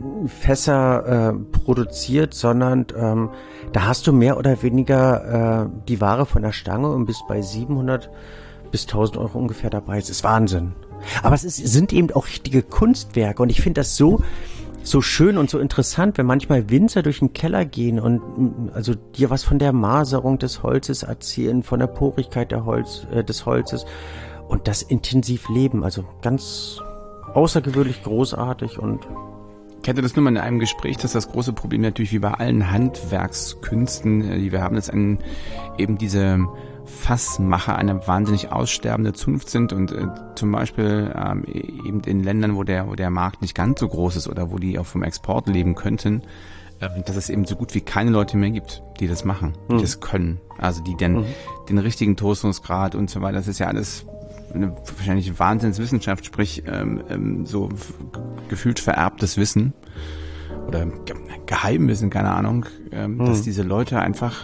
Fässer äh, produziert, sondern ähm, da hast du mehr oder weniger äh, die Ware von der Stange und bist bei siebenhundert bis tausend Euro ungefähr dabei. Es ist Wahnsinn. Aber es ist, sind eben auch richtige Kunstwerke und ich finde das so so schön und so interessant, wenn manchmal Winzer durch den Keller gehen und also dir was von der Maserung des Holzes erzählen, von der Porigkeit der Holz, äh, des Holzes und das intensiv leben. Also ganz außergewöhnlich großartig und ich hatte das nur mal in einem Gespräch, dass das große Problem natürlich wie bei allen Handwerkskünsten, die wir haben, dass ein, eben diese Fassmacher eine wahnsinnig aussterbende Zunft sind und äh, zum Beispiel ähm, eben in Ländern, wo der, wo der Markt nicht ganz so groß ist oder wo die auch vom Export leben könnten, äh, dass es eben so gut wie keine Leute mehr gibt, die das machen, die mhm. das können. Also die dann mhm. den richtigen Toastungsgrad und so weiter, das ist ja alles eine wahrscheinlich Wahnsinnswissenschaft, sprich ähm, ähm, so f- gefühlt vererbtes Wissen oder Ge- Geheimwissen, keine Ahnung, ähm, mhm. dass diese Leute einfach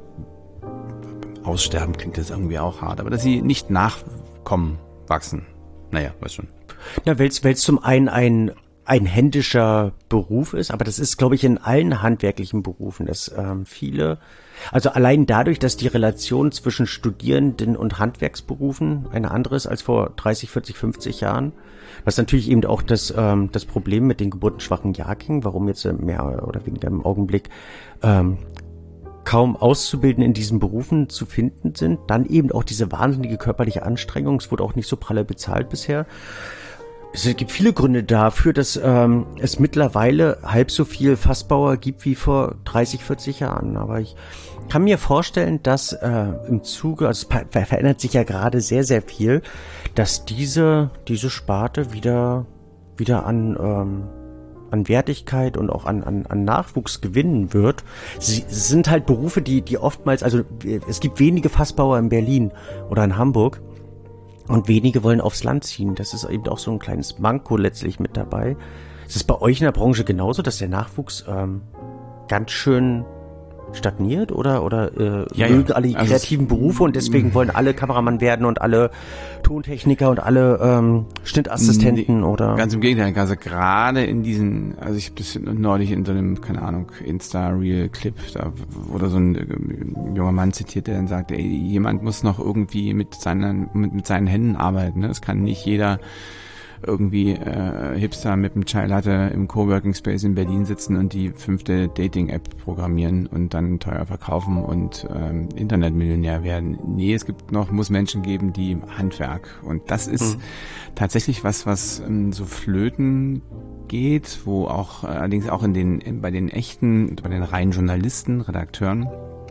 aussterben, klingt das irgendwie auch hart, aber dass sie nicht nachkommen, wachsen. Naja, weiß schon. Na, weil es zum einen ein, ein händischer Beruf ist, aber das ist, glaube ich, in allen handwerklichen Berufen, dass ähm, viele, also allein dadurch, dass die Relation zwischen Studierenden und Handwerksberufen eine andere ist als vor dreißig, vierzig, fünfzig Jahren, was natürlich eben auch das, ähm, das Problem mit den geburtenschwachen Jahrgängen, warum jetzt mehr oder weniger im Augenblick ähm, kaum Auszubildende in diesen Berufen zu finden sind. Dann eben auch diese wahnsinnige körperliche Anstrengung. Es wurde auch nicht so pralle bezahlt bisher. Es gibt viele Gründe dafür, dass ähm, es mittlerweile halb so viel Fassbauer gibt wie vor dreißig, vierzig Jahren. Aber ich kann mir vorstellen, dass äh, im Zuge, also es ver- verändert sich ja gerade sehr, sehr viel, dass diese diese Sparte wieder wieder an ähm, an Wertigkeit und auch an, an, an Nachwuchs gewinnen wird. Sie sind halt Berufe, die, die oftmals, also es gibt wenige Fassbauer in Berlin oder in Hamburg und wenige wollen aufs Land ziehen. Das ist eben auch so ein kleines Manko letztlich mit dabei. Ist es bei euch in der Branche genauso, dass der Nachwuchs ähm, ganz schön stagniert oder oder äh, ja, mögen ja. alle die also kreativen Berufe und deswegen wollen alle Kameramann werden und alle Tontechniker und alle ähm, Schnittassistenten nee, oder? Ganz im Gegenteil, also gerade in diesen, also ich habe das neulich in so einem, keine Ahnung, Insta-Reel-Clip, da wurde so ein äh, junger Mann zitiert, der dann sagt, ey, jemand muss noch irgendwie mit seinen mit, mit seinen Händen arbeiten, ne? Es kann nicht jeder irgendwie äh, Hipster mit einem Chai Latte im Coworking Space in Berlin sitzen und die fünfte Dating-App programmieren und dann teuer verkaufen und ähm, Internetmillionär werden. Nee, es gibt noch, muss Menschen geben, die Handwerk. Und das ist mhm. tatsächlich was, was ähm, so flöten geht, wo auch äh, allerdings auch in den in, bei den echten, bei den reinen Journalisten, Redakteuren,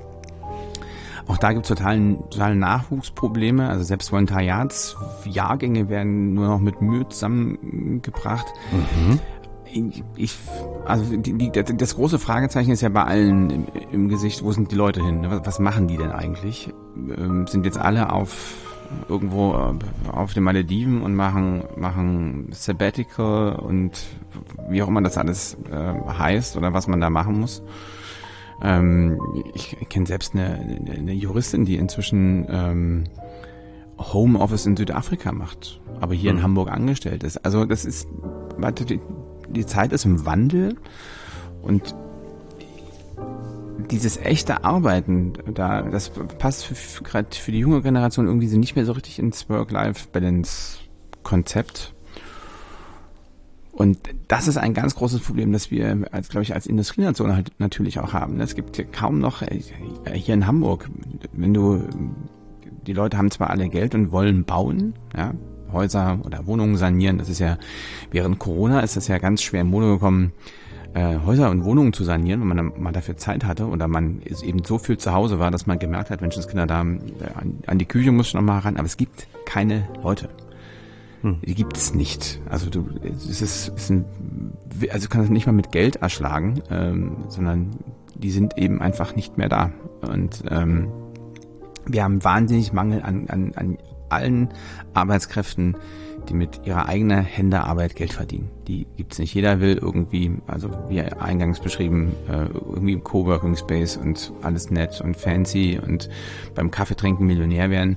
auch da gibt es totalen, totale Nachwuchsprobleme. Also selbst Volontariatsjahrgänge werden nur noch mit Mühe zusammengebracht. Mhm. Ich, ich, also die, die, das große Fragezeichen ist ja bei allen im, im Gesicht, wo sind die Leute hin? Was, was machen die denn eigentlich? Ähm, sind jetzt alle auf irgendwo auf den Malediven und machen machen Sabbatical und wie auch immer das alles äh, heißt oder was man da machen muss? Ähm, ich kenne selbst eine, eine Juristin, die inzwischen ähm, Homeoffice in Südafrika macht, aber hier mhm. in Hamburg angestellt ist. Also das ist, warte, die, die Zeit ist im Wandel und dieses echte Arbeiten, da das passt für, gerade für die junge Generation irgendwie so nicht mehr so richtig ins Work-Life-Balance-Konzept. Und das ist ein ganz großes Problem, das wir, als glaube ich, als Industrienation halt natürlich auch haben. Es gibt hier kaum noch, hier in Hamburg, wenn du, die Leute haben zwar alle Geld und wollen bauen, ja, Häuser oder Wohnungen sanieren, das ist ja, während Corona ist das ja ganz schwer in Mode gekommen, äh, Häuser und Wohnungen zu sanieren, wenn man mal dafür Zeit hatte oder man eben so viel zu Hause war, dass man gemerkt hat, Menschenskinder, da an, an die Küche muss ich noch mal ran, aber es gibt keine Leute. Hm. Die gibt's nicht. Also du, es ist, ist ein, also du kannst nicht mal mit Geld erschlagen, ähm, sondern die sind eben einfach nicht mehr da. Und ähm, wir haben wahnsinnig Mangel an, an, an allen Arbeitskräften, die mit ihrer eigenen Hände Arbeit Geld verdienen. Die gibt's nicht. Jeder will irgendwie, also wie eingangs beschrieben, äh, irgendwie im Coworking Space und alles nett und fancy und beim Kaffeetrinken Millionär werden.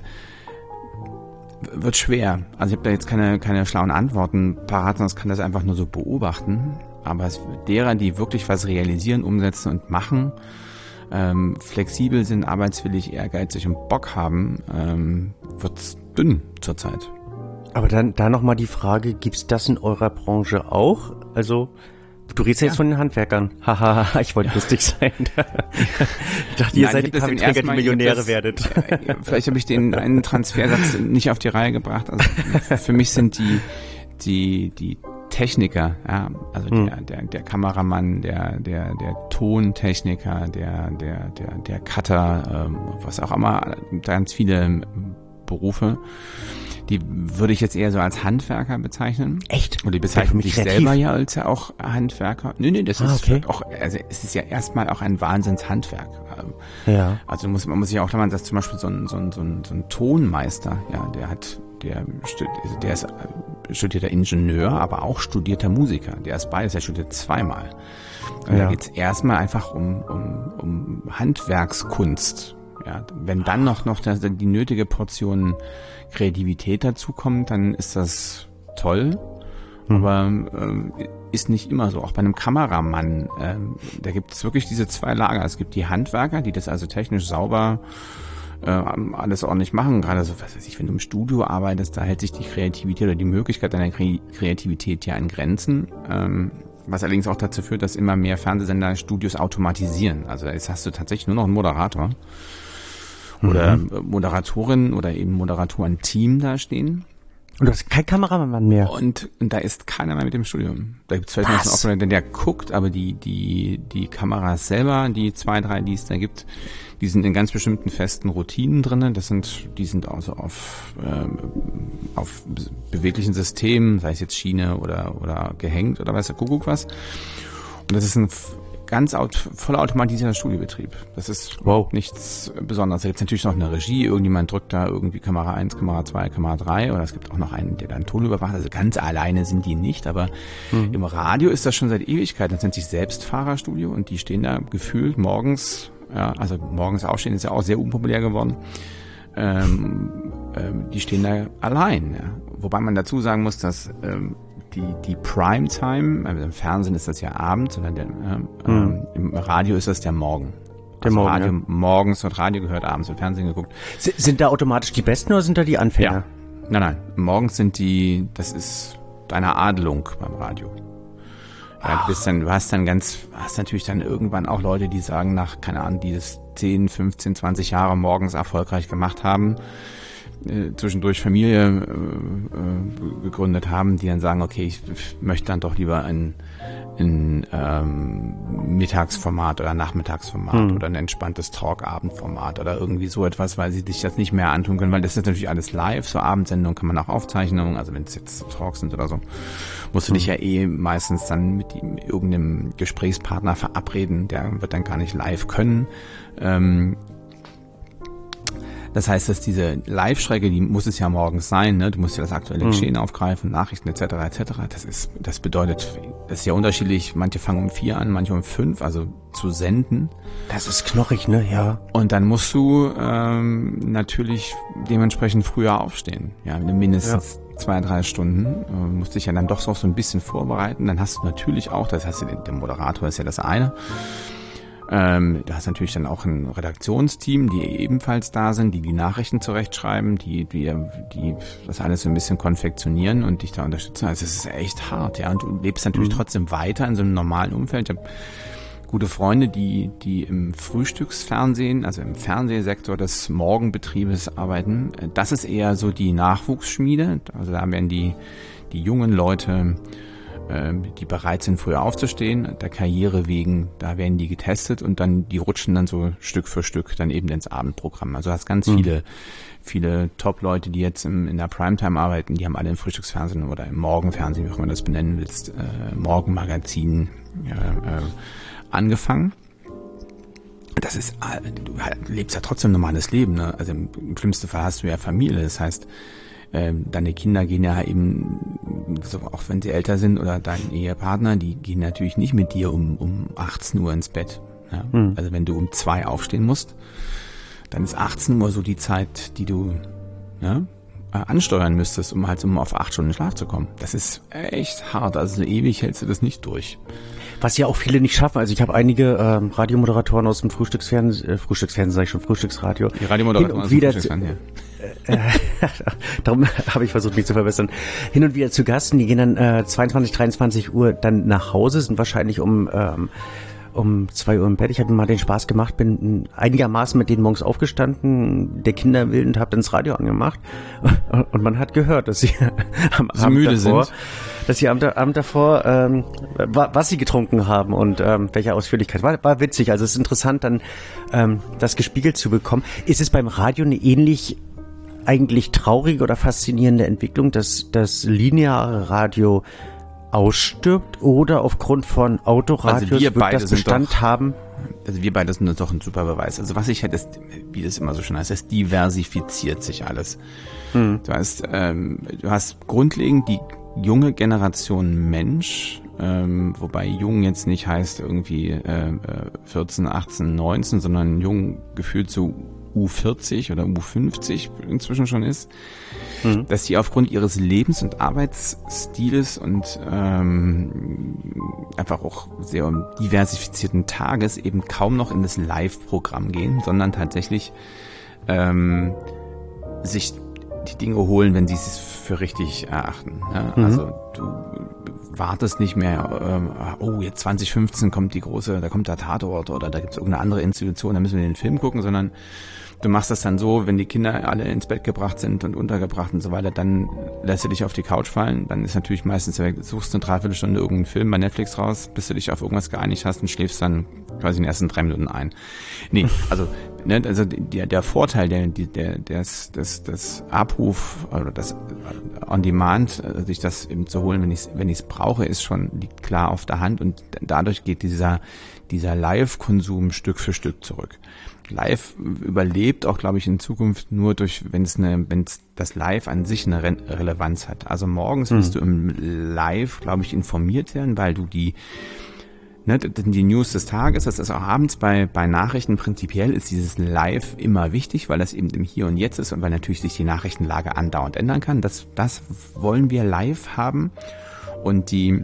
Wird schwer. Also ich habe da jetzt keine keine schlauen Antworten parat, sondern kann das einfach nur so beobachten. Aber es derer, die wirklich was realisieren, umsetzen und machen, ähm, flexibel sind, arbeitswillig, ehrgeizig und Bock haben, ähm, wird's dünn zurzeit. Aber dann da nochmal die Frage, gibt's das in eurer Branche auch? Also du redest ja jetzt von den Handwerkern. Haha, ich wollte lustig sein. Ich dachte, ihr Nein, seid die Kaffeeträger, die Millionäre das, werdet. Vielleicht habe ich den einen Transfersatz nicht auf die Reihe gebracht. Also für mich sind die die die Techniker, ja, also hm. der, der der Kameramann, der der der Tontechniker, der der der der Cutter, ähm, was auch immer, ganz viele Berufe. Die würde ich jetzt eher so als Handwerker bezeichnen. Echt? Und die bezeichnen sich selber ja als ja auch Handwerker. Nee, nee, das ah, ist okay. auch, also es ist ja erstmal auch ein Wahnsinnshandwerk. Ja. Also muss, man muss sich auch klar machen, dass zum Beispiel so ein, so ein, so ein, so ein Tonmeister, ja, der hat, der, der ist studierter Ingenieur, aber auch studierter Musiker. Der ist beides, der studiert zweimal. Und ja. Da geht's erstmal einfach um, um, um Handwerkskunst. Ja, wenn dann noch, noch das, die nötige Portion Kreativität dazu kommt, dann ist das toll. Mhm. Aber ähm, ist nicht immer so. Auch bei einem Kameramann, ähm, da gibt es wirklich diese zwei Lager. Es gibt die Handwerker, die das also technisch sauber äh, alles ordentlich machen. Gerade so, was weiß ich, wenn du im Studio arbeitest, da hält sich die Kreativität oder die Möglichkeit deiner Kre- Kreativität ja in Grenzen. Ähm, was allerdings auch dazu führt, dass immer mehr Fernsehsender Studios automatisieren. Also jetzt hast du tatsächlich nur noch einen Moderator. Oder mhm. Moderatorin oder eben Moderatoren-Team da stehen. Und du hast kein Kameramann mehr. Und, und da ist keiner mehr mit dem Studium. Da gibt es vielleicht noch einen Operator, der guckt, aber die, die, die Kameras selber, die zwei, drei, die es da gibt, die sind in ganz bestimmten festen Routinen drin. Das sind, die sind also auf, äh, auf beweglichen Systemen, sei es jetzt Schiene oder, oder gehängt oder weiß der Kuckuck was. Und das ist ein ganz aut- voller automatisierter Studiobetrieb. Das ist wow. nichts Besonderes. Da gibt es natürlich noch eine Regie, irgendjemand drückt da irgendwie Kamera eins, Kamera zwei, Kamera drei oder es gibt auch noch einen, der dann Ton überwacht. Also ganz alleine sind die nicht, aber mhm. im Radio ist das schon seit Ewigkeit. Das nennt sich Selbstfahrerstudio und die stehen da gefühlt morgens, ja, also morgens aufstehen ist ja auch sehr unpopulär geworden. Ähm, ähm, die stehen da allein. Ja. Wobei man dazu sagen muss, dass ähm, Die, die Primetime, also im Fernsehen ist das ja abends, sondern der, äh, mhm. im Radio ist das der Morgen. Der also Morgen, Radio, ja. Morgens wird Radio gehört, abends wird Fernsehen geguckt. S- sind da automatisch die Besten oder sind da die Anfänger? Ja. Nein, nein. Morgens sind die, das ist deine Adelung beim Radio. Ja, du bist dann, du hast dann ganz, hast natürlich dann irgendwann auch Leute, die sagen, nach, keine Ahnung, die das zehn, fünfzehn, zwanzig Jahre morgens erfolgreich gemacht haben, zwischendurch Familie äh, äh, gegründet haben, die dann sagen, okay, ich möchte dann doch lieber ein, ein ähm, Mittagsformat oder Nachmittagsformat hm. oder ein entspanntes Talk-Abendformat oder irgendwie so etwas, weil sie sich das nicht mehr antun können, weil das ist natürlich alles live, so Abendsendungen kann man auch aufzeichnen, also wenn es jetzt so Talks sind oder so, musst du hm. dich ja eh meistens dann mit ihm, irgendeinem Gesprächspartner verabreden, der wird dann gar nicht live können. Ähm, Das heißt, dass diese Live-Schrecke, die muss es ja morgens sein, ne? Du musst ja das aktuelle Geschehen mhm. aufgreifen, Nachrichten et cetera et cetera. Das ist, das bedeutet, das ist ja unterschiedlich. Manche fangen um vier an, manche um fünf, also zu senden. Das ist knochig, ne? Ja. Und dann musst du ähm, natürlich dementsprechend früher aufstehen. Ja, mindestens ja. zwei, drei Stunden. Du musst dich ja dann doch so ein bisschen vorbereiten. Dann hast du natürlich auch, das heißt, der Moderator ist ja das eine. Ähm, du hast natürlich dann auch ein Redaktionsteam, die ebenfalls da sind, die die Nachrichten zurechtschreiben, die, die, die das alles so ein bisschen konfektionieren und dich da unterstützen. Also es ist echt hart, ja. Und du lebst natürlich mhm. trotzdem weiter in so einem normalen Umfeld. Ich habe gute Freunde, die, die im Frühstücksfernsehen, also im Fernsehsektor des Morgenbetriebes arbeiten. Das ist eher so die Nachwuchsschmiede. Also da werden die, die jungen Leute, die bereit sind, früher aufzustehen, der Karriere wegen, da werden die getestet und dann, die rutschen dann so Stück für Stück dann eben ins Abendprogramm. Also du hast ganz mhm. viele, viele Top-Leute, die jetzt im, in der Primetime arbeiten, die haben alle im Frühstücksfernsehen oder im Morgenfernsehen, wie auch immer du das benennen willst, äh, Morgenmagazin äh, äh, angefangen. Das ist, du lebst ja trotzdem ein normales Leben, ne? Also im, im schlimmsten Fall hast du ja Familie, das heißt, deine Kinder gehen ja eben, so, auch wenn sie älter sind, oder dein Ehepartner, die gehen natürlich nicht mit dir um, um achtzehn Uhr ins Bett. Ja? Mhm. Also wenn du um zwei aufstehen musst, dann ist achtzehn Uhr so die Zeit, die du ja, ansteuern müsstest, um halt um auf acht Stunden Schlaf zu kommen. Das ist echt hart, also ewig hältst du das nicht durch. Was ja auch viele nicht schaffen. Also ich habe einige ähm, Radiomoderatoren aus dem Frühstücksfernsehen, äh, Frühstücksfernsehen sage ich schon, Frühstücksradio. Die Radiomoderatoren aus dem Frühstücksfernsehen, äh, darum habe ich versucht, mich zu verbessern. Hin und wieder zu Gasten, die gehen dann äh, zweiundzwanzig, dreiundzwanzig Uhr dann nach Hause, sind wahrscheinlich um ähm, um zwei Uhr im Bett. Ich habe mir mal den Spaß gemacht, bin einigermaßen mit denen morgens aufgestanden, der Kinder willen, und habe dann das Radio angemacht. Und man hat gehört, dass sie am so Abend müde davor, sind. dass sie am Abend davor, ähm, was sie getrunken haben und ähm, welche Ausführlichkeit. War, war witzig. Also es ist interessant, dann ähm, das gespiegelt zu bekommen. Ist es beim Radio eine ähnlich eigentlich traurige oder faszinierende Entwicklung, dass das lineare Radio ausstirbt oder aufgrund von Autoradios also wir wird das Bestand doch, haben? Also wir beide sind doch ein super Beweis. Also was ich halt, ist, wie das immer so schön heißt, es diversifiziert sich alles. Hm. Du hast, ähm, du hast grundlegend die junge Generation Mensch, ähm, wobei jung jetzt nicht heißt irgendwie äh, vierzehn, achtzehn, neunzehn, sondern jung gefühlt so U vierzig oder U fünfzig inzwischen schon ist, mhm. dass die aufgrund ihres Lebens- und Arbeitsstils und ähm, einfach auch sehr diversifizierten Tages eben kaum noch in das Live-Programm gehen, sondern tatsächlich ähm, sich die Dinge holen, wenn sie es für richtig erachten. Ja? Mhm. Also du wartest nicht mehr, ähm, oh, jetzt zwanzig fünfzehn kommt die große, da kommt der Tatort oder da gibt es irgendeine andere Institution, da müssen wir den Film gucken, sondern du machst das dann so, wenn die Kinder alle ins Bett gebracht sind und untergebracht und so weiter, dann lässt du dich auf die Couch fallen. Dann ist natürlich meistens, suchst du eine Dreiviertelstunde irgendeinen Film bei Netflix raus, bis du dich auf irgendwas geeinigt hast und schläfst dann quasi in den ersten drei Minuten ein. Nee, also, ne, also der, der Vorteil, der, der, des, des, des Abruf oder das On Demand, sich das eben zu holen, wenn ich es wenn ich's brauche, ist schon, liegt klar auf der Hand und dadurch geht dieser, dieser Live-Konsum Stück für Stück zurück. Live überlebt auch, glaube ich, in Zukunft nur durch, wenn es eine, wenn es das Live an sich eine Re- Relevanz hat. Also morgens wirst mhm. du im Live, glaube ich, informiert werden, weil du die, ne, die News des Tages, das ist auch abends bei, bei Nachrichten prinzipiell ist dieses Live immer wichtig, weil das eben im Hier und Jetzt ist und weil natürlich sich die Nachrichtenlage andauernd ändern kann. Das, das wollen wir live haben und die,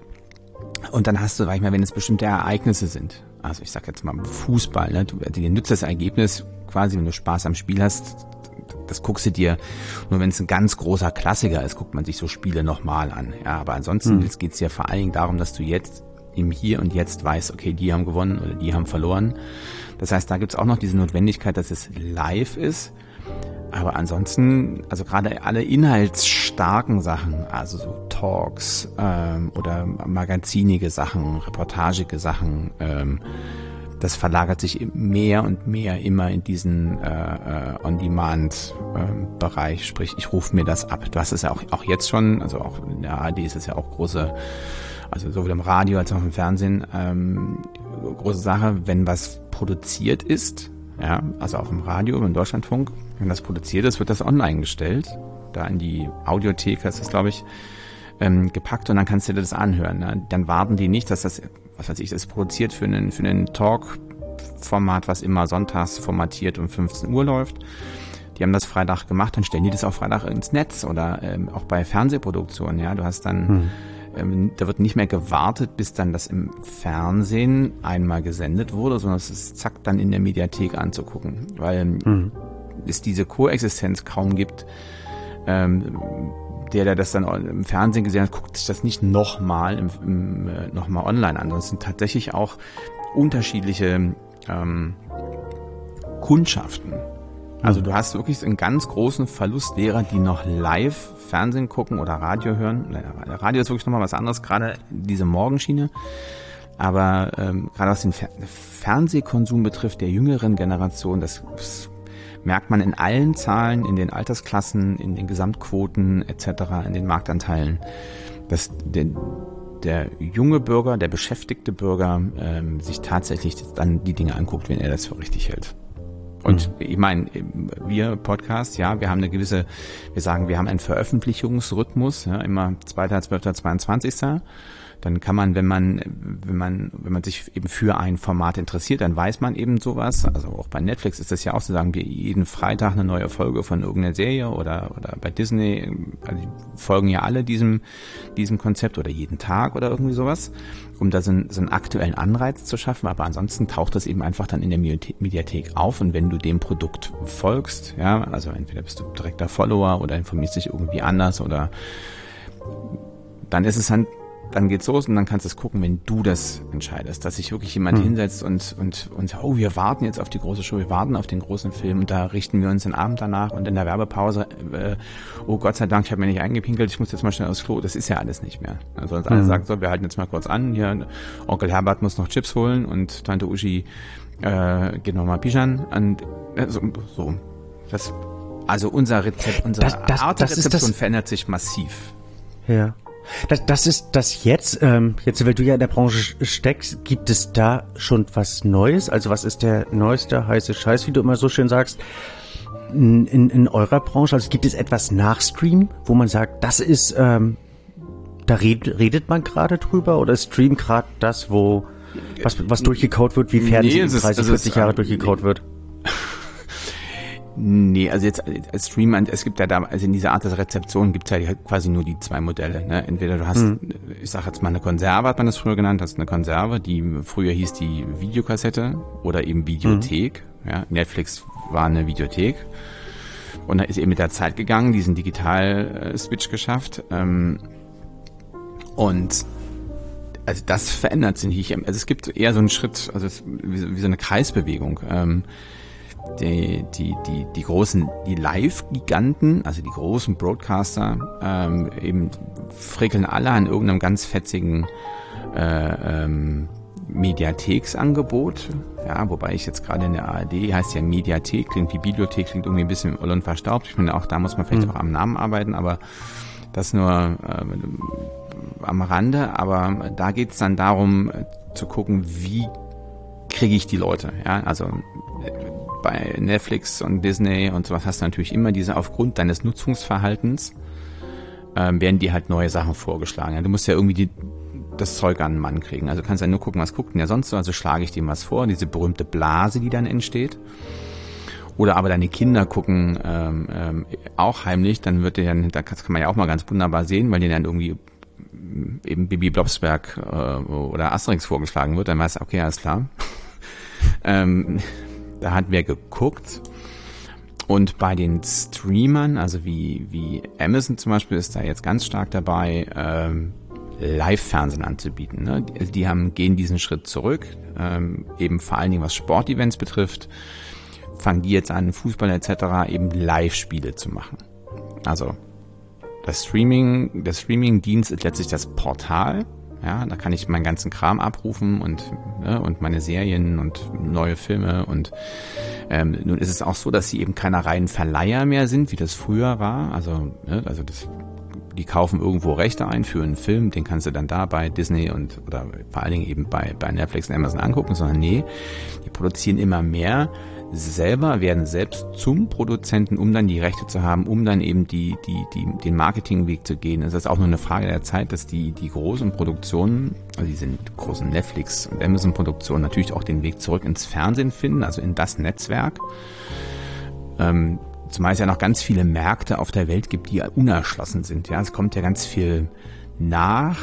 und dann hast du, sag ich mal, wenn es bestimmte Ereignisse sind. Also ich sag jetzt mal Fußball, ne? Du, dir nützt das Ergebnis quasi, wenn du Spaß am Spiel hast, das guckst du dir, nur wenn es ein ganz großer Klassiker ist, guckt man sich so Spiele nochmal an. Ja, aber ansonsten mhm. geht es ja vor allen Dingen darum, dass du jetzt im Hier und Jetzt weißt, okay, die haben gewonnen oder die haben verloren. Das heißt, da gibt's auch noch diese Notwendigkeit, dass es live ist. Aber ansonsten, also gerade alle inhaltsstarken Sachen, also so Talks ähm, oder magazinige Sachen, reportagige Sachen, ähm, das verlagert sich mehr und mehr immer in diesen äh, On-Demand-Bereich. Ähm, Sprich, ich rufe mir das ab. Du hast es ja auch, auch jetzt schon, also auch in der A R D ist es ja auch große, also sowohl im Radio als auch im Fernsehen, ähm, große Sache, wenn was produziert ist, ja, also auch im Radio, im Deutschlandfunk, wenn das produziert ist, wird das online gestellt, da in die Audiothek, das ist, glaube ich, ähm, gepackt und dann kannst du dir das anhören. Ne? Dann warten die nicht, dass das, was weiß ich, das ist produziert für einen, für einen Talk-Format, was immer sonntags formatiert um fünfzehn Uhr läuft. Die haben das Freitag gemacht, dann stellen die das auch Freitag ins Netz oder ähm, auch bei Fernsehproduktionen. Ja, du hast dann hm. ähm, da wird nicht mehr gewartet, bis dann das im Fernsehen einmal gesendet wurde, sondern es ist zack dann in der Mediathek anzugucken, weil mhm. es diese Koexistenz kaum gibt. Ähm, der, der das dann im Fernsehen gesehen hat, guckt sich das nicht nochmal im, im, äh, noch mal online an. Das sind tatsächlich auch unterschiedliche ähm, Kundschaften. Also du hast wirklich einen ganz großen Verlust derer, die noch live Fernsehen gucken oder Radio hören. Radio ist wirklich nochmal was anderes, gerade diese Morgenschiene. Aber ähm, gerade was den Fer- Fernsehkonsum betrifft, der jüngeren Generation, das, das merkt man in allen Zahlen, in den Altersklassen, in den Gesamtquoten et cetera, in den Marktanteilen, dass der, der junge Bürger, der beschäftigte Bürger ähm, sich tatsächlich dann die Dinge anguckt, wenn er das für richtig hält. Und mhm. ich meine, wir Podcast, ja, wir haben eine gewisse, wir sagen, wir haben einen Veröffentlichungsrhythmus, ja, immer zweiter zwölfter zweiundzwanzigster Dann kann man, wenn man, wenn man, wenn man sich eben für ein Format interessiert, dann weiß man eben sowas. Also auch bei Netflix ist das ja auch so, sagen wir jeden Freitag eine neue Folge von irgendeiner Serie oder, oder bei Disney, also die folgen ja alle diesem, diesem Konzept oder jeden Tag oder irgendwie sowas, um da so einen, so einen aktuellen Anreiz zu schaffen. Aber ansonsten taucht das eben einfach dann in der Mediathek auf. Und wenn du dem Produkt folgst, ja, also entweder bist du direkter Follower oder informierst dich irgendwie anders oder dann ist es dann Dann geht's los und dann kannst du es gucken, wenn du das entscheidest, dass sich wirklich jemand hm. hinsetzt und, und, und, oh, wir warten jetzt auf die große Show, wir warten auf den großen Film und da richten wir uns den Abend danach und in der Werbepause, äh, oh Gott sei Dank, ich habe mir nicht eingepinkelt, ich muss jetzt mal schnell aufs Klo. Das ist ja alles nicht mehr. Also als hm. alle sagen, so, wir halten jetzt mal kurz an, hier, Onkel Herbert muss noch Chips holen und Tante Uschi äh, geht nochmal Pischern und äh, so, so. Das, also unser Rezept, unsere das, das, Art der Rezeption verändert sich massiv. Ja. Das, das ist das jetzt, ähm, jetzt, weil du ja in der Branche steckst, gibt es da schon was Neues? Also was ist der neueste heiße Scheiß, wie du immer so schön sagst, in, in, in eurer Branche? Also gibt es etwas nach Stream, wo man sagt, das ist, ähm, da red, redet man gerade drüber oder ist Stream gerade das, wo was, was durchgekaut wird, wie Fernsehen nee, dreißig, vierzig Jahre durchgekaut nee. wird? Nee, also jetzt als Stream, es gibt ja da, also in dieser Art der Rezeption gibt es ja quasi nur die zwei Modelle. Ne? Entweder du hast, mhm. ich sag jetzt mal eine Konserve, hat man das früher genannt, hast eine Konserve, die früher hieß die Videokassette oder eben Videothek. Mhm. Ja, Netflix war eine Videothek und da ist eben mit der Zeit gegangen, diesen Digital-Switch geschafft. Ähm, und also das verändert sich nicht. Also es gibt eher so einen Schritt, also es, wie, wie so eine Kreisbewegung. Ähm, Die, die, die, die großen, die Live-Giganten, also die großen Broadcaster, ähm, eben frickeln alle an irgendeinem ganz fetzigen äh, ähm, Mediatheksangebot. Ja, wobei ich jetzt gerade in der A R D, heißt ja Mediathek, klingt wie Bibliothek, klingt irgendwie ein bisschen oll und verstaubt. Ich finde auch, da muss man vielleicht mhm. auch am Namen arbeiten, aber das nur äh, am Rande. Aber da geht es dann darum, äh, zu gucken, wie kriege ich die Leute. Ja, also bei Netflix und Disney und sowas hast du natürlich immer diese, aufgrund deines Nutzungsverhaltens ähm, werden dir halt neue Sachen vorgeschlagen. Ja, du musst ja irgendwie die, das Zeug an den Mann kriegen. Also kannst ja nur gucken, was guckt denn ja sonst so. Also schlage ich dem was vor, diese berühmte Blase, die dann entsteht. Oder aber deine Kinder gucken ähm, ähm, auch heimlich, dann wird dir dann, da kann man ja auch mal ganz wunderbar sehen, weil dir dann irgendwie eben Bibi Blocksberg äh, oder Asterix vorgeschlagen wird, dann weißt du, okay, alles klar. ähm, Da hat wer geguckt und bei den Streamern, also wie wie Amazon zum Beispiel, ist da jetzt ganz stark dabei, ähm, Live-Fernsehen anzubieten. Ne? Die, die haben gehen diesen Schritt zurück, ähm, eben vor allen Dingen was Sportevents betrifft, fangen die jetzt an, Fußball et cetera eben Live-Spiele zu machen. Also das Streaming, der Streaming-Dienst ist letztlich das Portal. Ja, da kann ich meinen ganzen Kram abrufen und ne, und meine Serien und neue Filme und ähm, nun ist es auch so, dass sie eben keine reinen Verleiher mehr sind, wie das früher war. Also ne, also das, die kaufen irgendwo Rechte ein für einen Film, den kannst du dann da bei Disney und oder vor allen Dingen eben bei bei Netflix und Amazon angucken, sondern nee, die produzieren immer mehr selber, werden selbst zum Produzenten, um dann die Rechte zu haben, um dann eben die, die, die, den Marketingweg zu gehen. Es ist auch nur eine Frage der Zeit, dass die, die großen Produktionen, also diese großen Netflix- und Amazon-Produktionen natürlich auch den Weg zurück ins Fernsehen finden, also in das Netzwerk. Ähm, zumal es ja noch ganz viele Märkte auf der Welt gibt, die unerschlossen sind. Ja, es kommt ja ganz viel nach.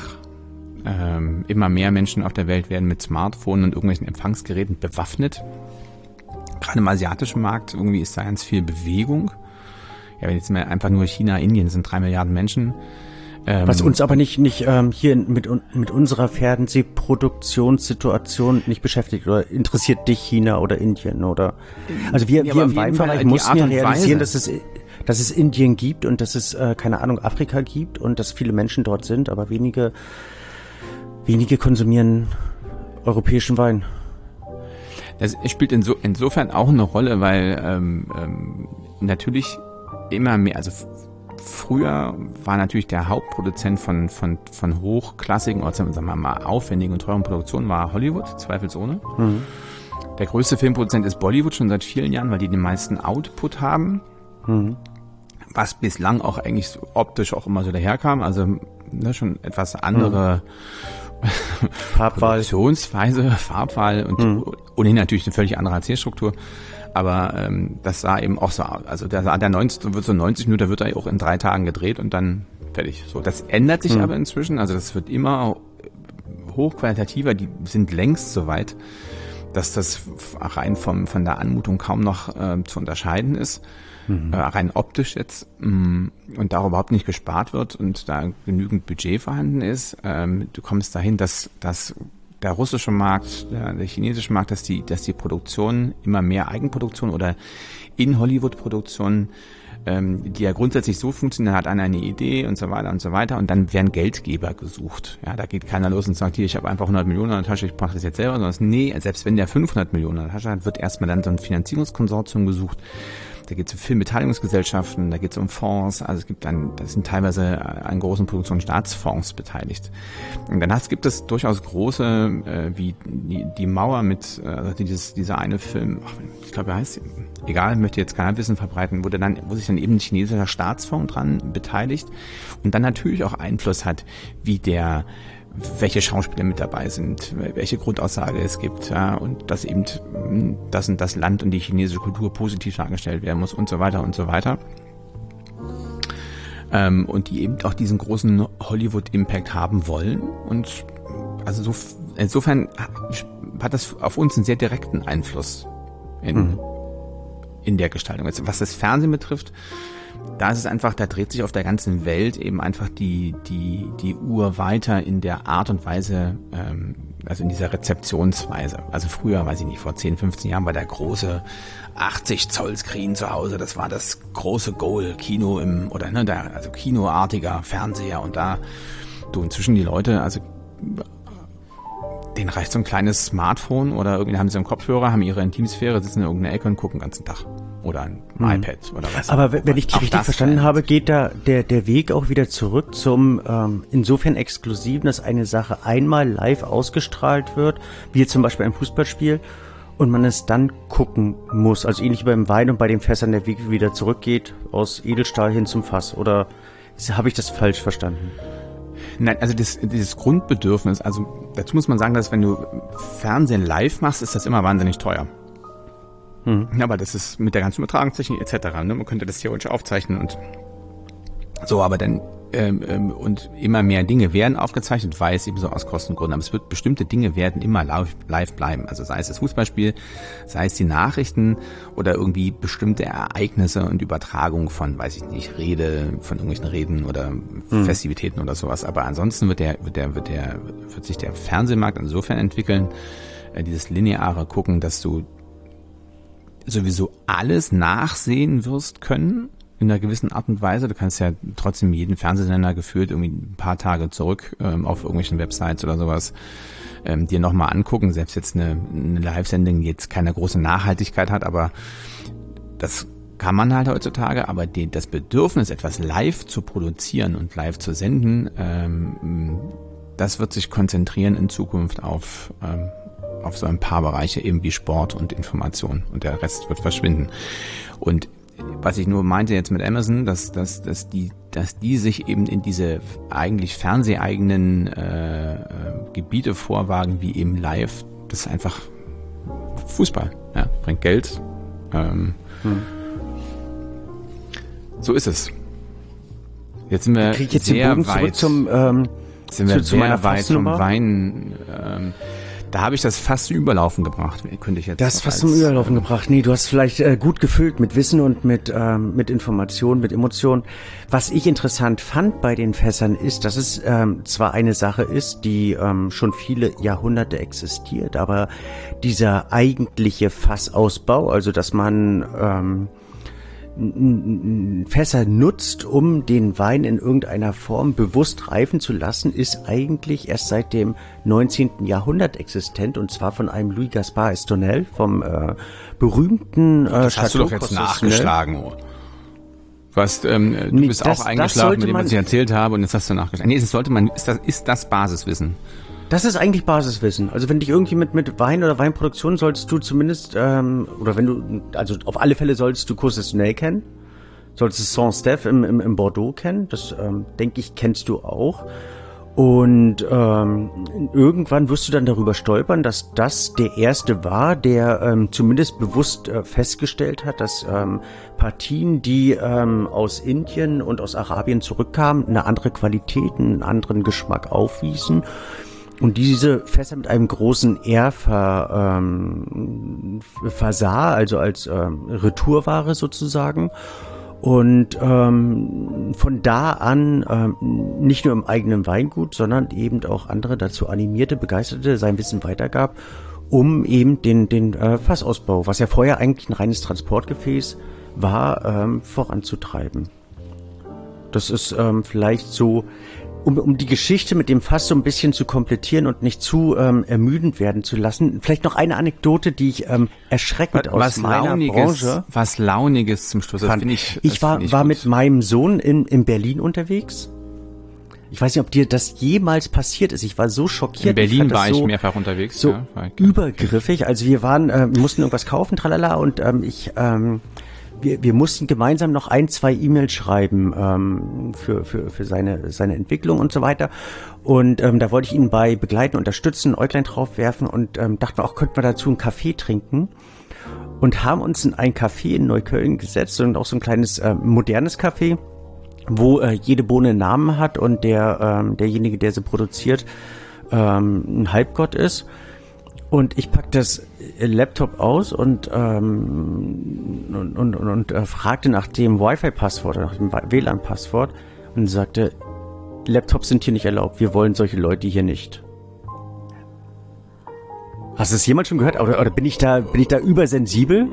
Ähm, immer mehr Menschen auf der Welt werden mit Smartphones und irgendwelchen Empfangsgeräten bewaffnet. Gerade im asiatischen Markt irgendwie ist da ganz viel Bewegung. Ja, wenn jetzt mal einfach nur China, Indien sind drei Milliarden Menschen. Ähm, Was uns aber nicht nicht ähm, hier mit mit unserer Fernsehproduktionssituation nicht beschäftigt oder interessiert dich China oder Indien oder also wir ja, wir im Weinbereich mussten ja realisieren, dass es dass es Indien gibt und dass es äh, keine Ahnung Afrika gibt und dass viele Menschen dort sind, aber wenige wenige konsumieren europäischen Wein. Das spielt inso, insofern auch eine Rolle, weil ähm, ähm, natürlich immer mehr, also früher war natürlich der Hauptproduzent von von von hochklassigen, oder sagen wir mal aufwendigen und teuren Produktionen war Hollywood, zweifelsohne. Mhm. Der größte Filmproduzent ist Bollywood schon seit vielen Jahren, weil die den meisten Output haben. Mhm. Was bislang auch eigentlich so optisch auch immer so daherkam, also ne, schon etwas andere mhm. Farbwahl. Produktionsweise, Farbwahl und mhm. ohnehin natürlich eine völlig andere Erzählstruktur. Aber ähm, das sah eben auch so aus. Also der, der neunzig, wird so neunzig Minuten, da wird er auch in drei Tagen gedreht und dann fertig. So, das ändert sich mhm. aber inzwischen. Also das wird immer hochqualitativer. Die sind längst so weit, dass das rein vom, von der Anmutung kaum noch äh, zu unterscheiden ist. Mhm. Äh, rein optisch jetzt. Mh, und da überhaupt nicht gespart wird und da genügend Budget vorhanden ist. Ähm, du kommst dahin, dass dass der russische Markt, der, der chinesische Markt, dass die, dass die Produktion immer mehr Eigenproduktion oder in Hollywood-Produktionen, ähm, die ja grundsätzlich so funktionieren, hat einer eine Idee und so weiter und so weiter und dann werden Geldgeber gesucht. Ja, da geht keiner los und sagt, hier, ich habe einfach hundert Millionen in der Tasche, ich mache das jetzt selber, sondern nee, selbst wenn der fünfhundert Millionen in der Tasche hat, wird erstmal dann so ein Finanzierungskonsortium gesucht. Da geht es um Filmbeteiligungsgesellschaften, da geht es um Fonds, also es gibt dann, das sind teilweise an großen Produktionen Staatsfonds beteiligt. Und dann hast, gibt es durchaus große, äh, wie die, die Mauer mit, äh, also dieses, dieser eine Film, ach, ich glaube, er heißt, egal, möchte jetzt kein Wissen verbreiten, wo, der dann, wo sich dann eben ein chinesischer Staatsfonds dran beteiligt und dann natürlich auch Einfluss hat, wie der welche Schauspieler mit dabei sind, welche Grundaussage es gibt, ja, und dass eben das und das Land und die chinesische Kultur positiv dargestellt werden muss und so weiter und so weiter. Ähm, und die eben auch diesen großen Hollywood-Impact haben wollen. Und also so, insofern hat das auf uns einen sehr direkten Einfluss in, mhm. in der Gestaltung. Jetzt, was das Fernsehen betrifft, da ist es einfach, da dreht sich auf der ganzen Welt eben einfach die die die Uhr weiter in der Art und Weise, ähm, also in dieser Rezeptionsweise. Also früher, weiß ich nicht, vor zehn, fünfzehn Jahren war der große achtzig Zoll Screen zu Hause, das war das große Goal, Kino im, oder ne, der, also kinoartiger Fernseher und da, du inzwischen die Leute, also denen reicht so ein kleines Smartphone oder irgendwie haben sie einen Kopfhörer, haben ihre Intimsphäre, sitzen in irgendeiner Ecke und gucken den ganzen Tag. Oder ein hm. iPad oder was. Aber wenn ich dich richtig verstanden habe, geht da der der Weg auch wieder zurück zum ähm, insofern Exklusiven, dass eine Sache einmal live ausgestrahlt wird, wie zum Beispiel ein Fußballspiel, und man es dann gucken muss. Also ähnlich wie beim Wein und bei den Fässern der Weg wieder zurückgeht, aus Edelstahl hin zum Fass. Oder habe ich das falsch verstanden? Nein, also das, dieses Grundbedürfnis, also dazu muss man sagen, dass wenn du Fernsehen live machst, ist das immer wahnsinnig teuer. Hm. Ja, aber das ist mit der ganzen Übertragungstechnik et cetera. Ne? Man könnte das theoretisch aufzeichnen und so, aber dann ähm, ähm, und immer mehr Dinge werden aufgezeichnet, weil es eben so aus Kostengründen. Aber es wird bestimmte Dinge werden immer live, live bleiben. Also sei es das Fußballspiel, sei es die Nachrichten oder irgendwie bestimmte Ereignisse und Übertragung von, weiß ich nicht, Rede, von irgendwelchen Reden oder hm. Festivitäten oder sowas. Aber ansonsten wird der, wird der, wird der, wird sich der Fernsehmarkt insofern entwickeln, äh, dieses lineare Gucken, dass du sowieso alles nachsehen wirst können in einer gewissen Art und Weise. Du kannst ja trotzdem jeden Fernsehsender gefühlt irgendwie ein paar Tage zurück ähm, auf irgendwelchen Websites oder sowas ähm, dir nochmal angucken. Selbst jetzt eine, eine Live-Sendung, die jetzt keine große Nachhaltigkeit hat, aber das kann man halt heutzutage. Aber die, das Bedürfnis, etwas live zu produzieren und live zu senden, ähm, das wird sich konzentrieren in Zukunft auf ähm, auf so ein paar Bereiche eben wie Sport und Information und der Rest wird verschwinden. Und was ich nur meinte jetzt mit Amazon, dass, dass, dass, die, dass die sich eben in diese eigentlich fernseheigenen äh, äh, Gebiete vorwagen, wie eben live, das ist einfach Fußball, ja, bringt Geld. Ähm, hm. So ist es. Jetzt sind wir ich krieg jetzt sehr den Bogen weit zurück zum... Ähm Sind wir zu, zu meiner weit vom Fassnummer? Wein. Ähm, da habe ich das fast zum Überlaufen gebracht, könnte ich jetzt. Das fast zum Überlaufen äh, gebracht. Nee, du hast vielleicht äh, gut gefüllt mit Wissen und mit ähm, mit Informationen, mit Emotionen. Was ich interessant fand bei den Fässern ist, dass es ähm, zwar eine Sache ist, die ähm, schon viele Jahrhunderte existiert, aber dieser eigentliche Fassausbau, also dass man ähm, Fässer nutzt, um den Wein in irgendeiner Form bewusst reifen zu lassen, ist eigentlich erst seit dem neunzehnten Jahrhundert existent, und zwar von einem Louis Gaspard Estonel, vom äh, berühmten äh, Das hast du doch jetzt nachgeschlagen. Oh. Du, hast, ähm, du nee, bist das, auch eingeschlafen mit dem, was ich erzählt habe, und jetzt hast du nachgeschlagen. Nee, das sollte man, ist das, ist das Basiswissen? Das ist eigentlich Basiswissen. Also wenn dich irgendwie mit, mit Wein oder Weinproduktion solltest du zumindest, ähm, oder wenn du, also auf alle Fälle solltest du Cours Estonel kennen, solltest du Saint-Steph im, im, im Bordeaux kennen, das ähm, denke ich, kennst du auch. Und ähm, irgendwann wirst du dann darüber stolpern, dass das der erste war, der ähm, zumindest bewusst äh, festgestellt hat, dass ähm, Partien, die ähm, aus Indien und aus Arabien zurückkamen, eine andere Qualität, einen anderen Geschmack aufwiesen. Und diese Fässer mit einem großen R ver, ähm, versah, also als ähm, Retourware sozusagen. Und ähm, von da an ähm, nicht nur im eigenen Weingut, sondern eben auch andere dazu animierte, begeisterte, sein Wissen weitergab, um eben den, den äh, Fassausbau, was ja vorher eigentlich ein reines Transportgefäß war, ähm, voranzutreiben. Das ist ähm, vielleicht so... Um, um die Geschichte mit dem Fass so ein bisschen zu komplettieren und nicht zu ähm, ermüdend werden zu lassen. Vielleicht noch eine Anekdote, die ich ähm, erschreckend was, aus was meiner Launiges, Branche... Was Launiges zum Schluss. Das fand. ich, ich war, ich war gut. mit meinem Sohn in, in Berlin unterwegs. Ich weiß nicht, ob dir das jemals passiert ist. Ich war so schockiert. In Berlin ich war ich so, mehrfach unterwegs. So ja, übergriffig. Also wir waren, äh, mussten irgendwas kaufen, tralala, und ähm, ich... Ähm, Wir, wir mussten gemeinsam noch ein, zwei E-Mails schreiben ähm, für, für, für seine, seine Entwicklung und so weiter. Und ähm, da wollte ich ihn bei begleiten, unterstützen, ein Äuglein drauf werfen und ähm, dachten wir auch, könnten wir dazu einen Kaffee trinken. Und haben uns in ein Café in Neukölln gesetzt und auch so ein kleines äh, modernes Café, wo äh, jede Bohne einen Namen hat und der ähm, derjenige, der sie produziert, ähm, ein Halbgott ist. Und ich pack das Laptop aus und, ähm, und, und, und, und äh, fragte nach dem Wi-Fi-Passwort oder nach dem W L A N-Passwort und sagte, Laptops sind hier nicht erlaubt, wir wollen solche Leute hier nicht. Hast du das jemand schon gehört? Oder, oder bin ich da, bin ich da übersensibel?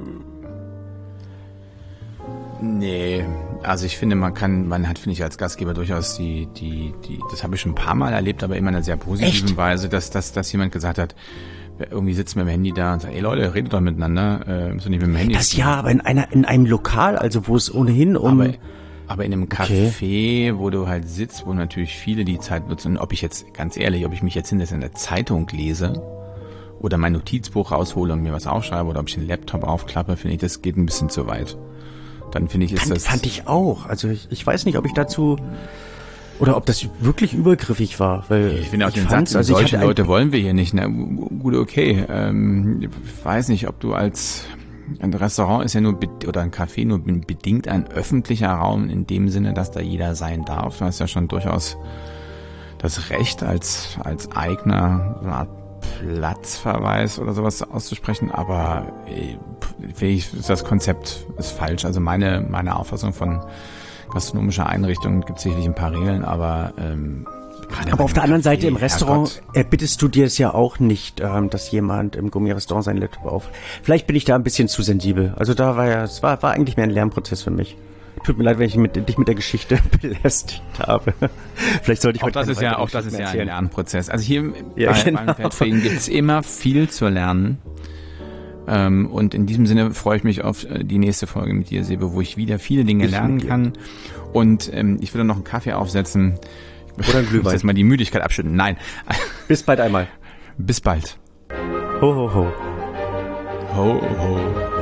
Nee, also ich finde, man kann, man hat, finde ich, als Gastgeber durchaus die, die, die, das habe ich schon ein paar Mal erlebt, aber immer in einer sehr positiven Echt? Weise, dass, dass, dass jemand gesagt hat, irgendwie sitzt mit dem Handy da und sagt, ey Leute, redet doch miteinander, äh, müsst ihr nicht mit dem Handy. Das ja, aber in einer, in einem Lokal, also wo es ohnehin um... Aber, aber in einem Café, okay, wo du halt sitzt, wo natürlich viele die Zeit nutzen, und ob ich jetzt, ganz ehrlich, ob ich mich jetzt hinterher in der Zeitung lese oder mein Notizbuch raushole und mir was aufschreibe oder ob ich den Laptop aufklappe, finde ich, das geht ein bisschen zu weit. Dann finde ich, ist fand, das... Fand ich auch. Also ich, ich weiß nicht, ob ich dazu... Oder ob das wirklich übergriffig war. Weil ich finde auch ich den fand's, Satz, also solche ich hatte Leute wollen wir hier nicht. Na gut, okay. Ähm, ich weiß nicht, ob du als... Ein Restaurant ist ja nur, oder ein Café nur bedingt ein öffentlicher Raum in dem Sinne, dass da jeder sein darf. Du hast ja schon durchaus das Recht, als, als eigener so eine Art Platzverweis oder sowas auszusprechen, aber ich, das Konzept ist falsch. Also meine, meine Auffassung von gastronomischer Einrichtung gibt sicherlich ein paar Regeln, aber ähm, aber auf der anderen Café, Seite im Restaurant Herrgott. erbittest du dir es ja auch nicht, ähm, dass jemand im Gourmet-Restaurant seinen Laptop auf. Vielleicht bin ich da ein bisschen zu sensibel. Also da war ja, es war, war eigentlich mehr ein Lernprozess für mich. Tut mir leid, wenn ich mit, dich mit der Geschichte belästigt habe. Vielleicht sollte ich auch heute das ist ja auch das ist ja ein Lernprozess. Also hier ja, bei, genau. beim Feldfrieden gibt es immer viel zu lernen. Ähm, und in diesem Sinne freue ich mich auf die nächste Folge mit dir, Sebe, wo ich wieder viele Dinge ich lernen kann. Und ähm, ich würde noch einen Kaffee aufsetzen. Oder ein Glühwein. Ich muss jetzt mal die Müdigkeit abschütten. Nein. Bis bald einmal. Bis bald. Ho, ho, ho. Ho, ho.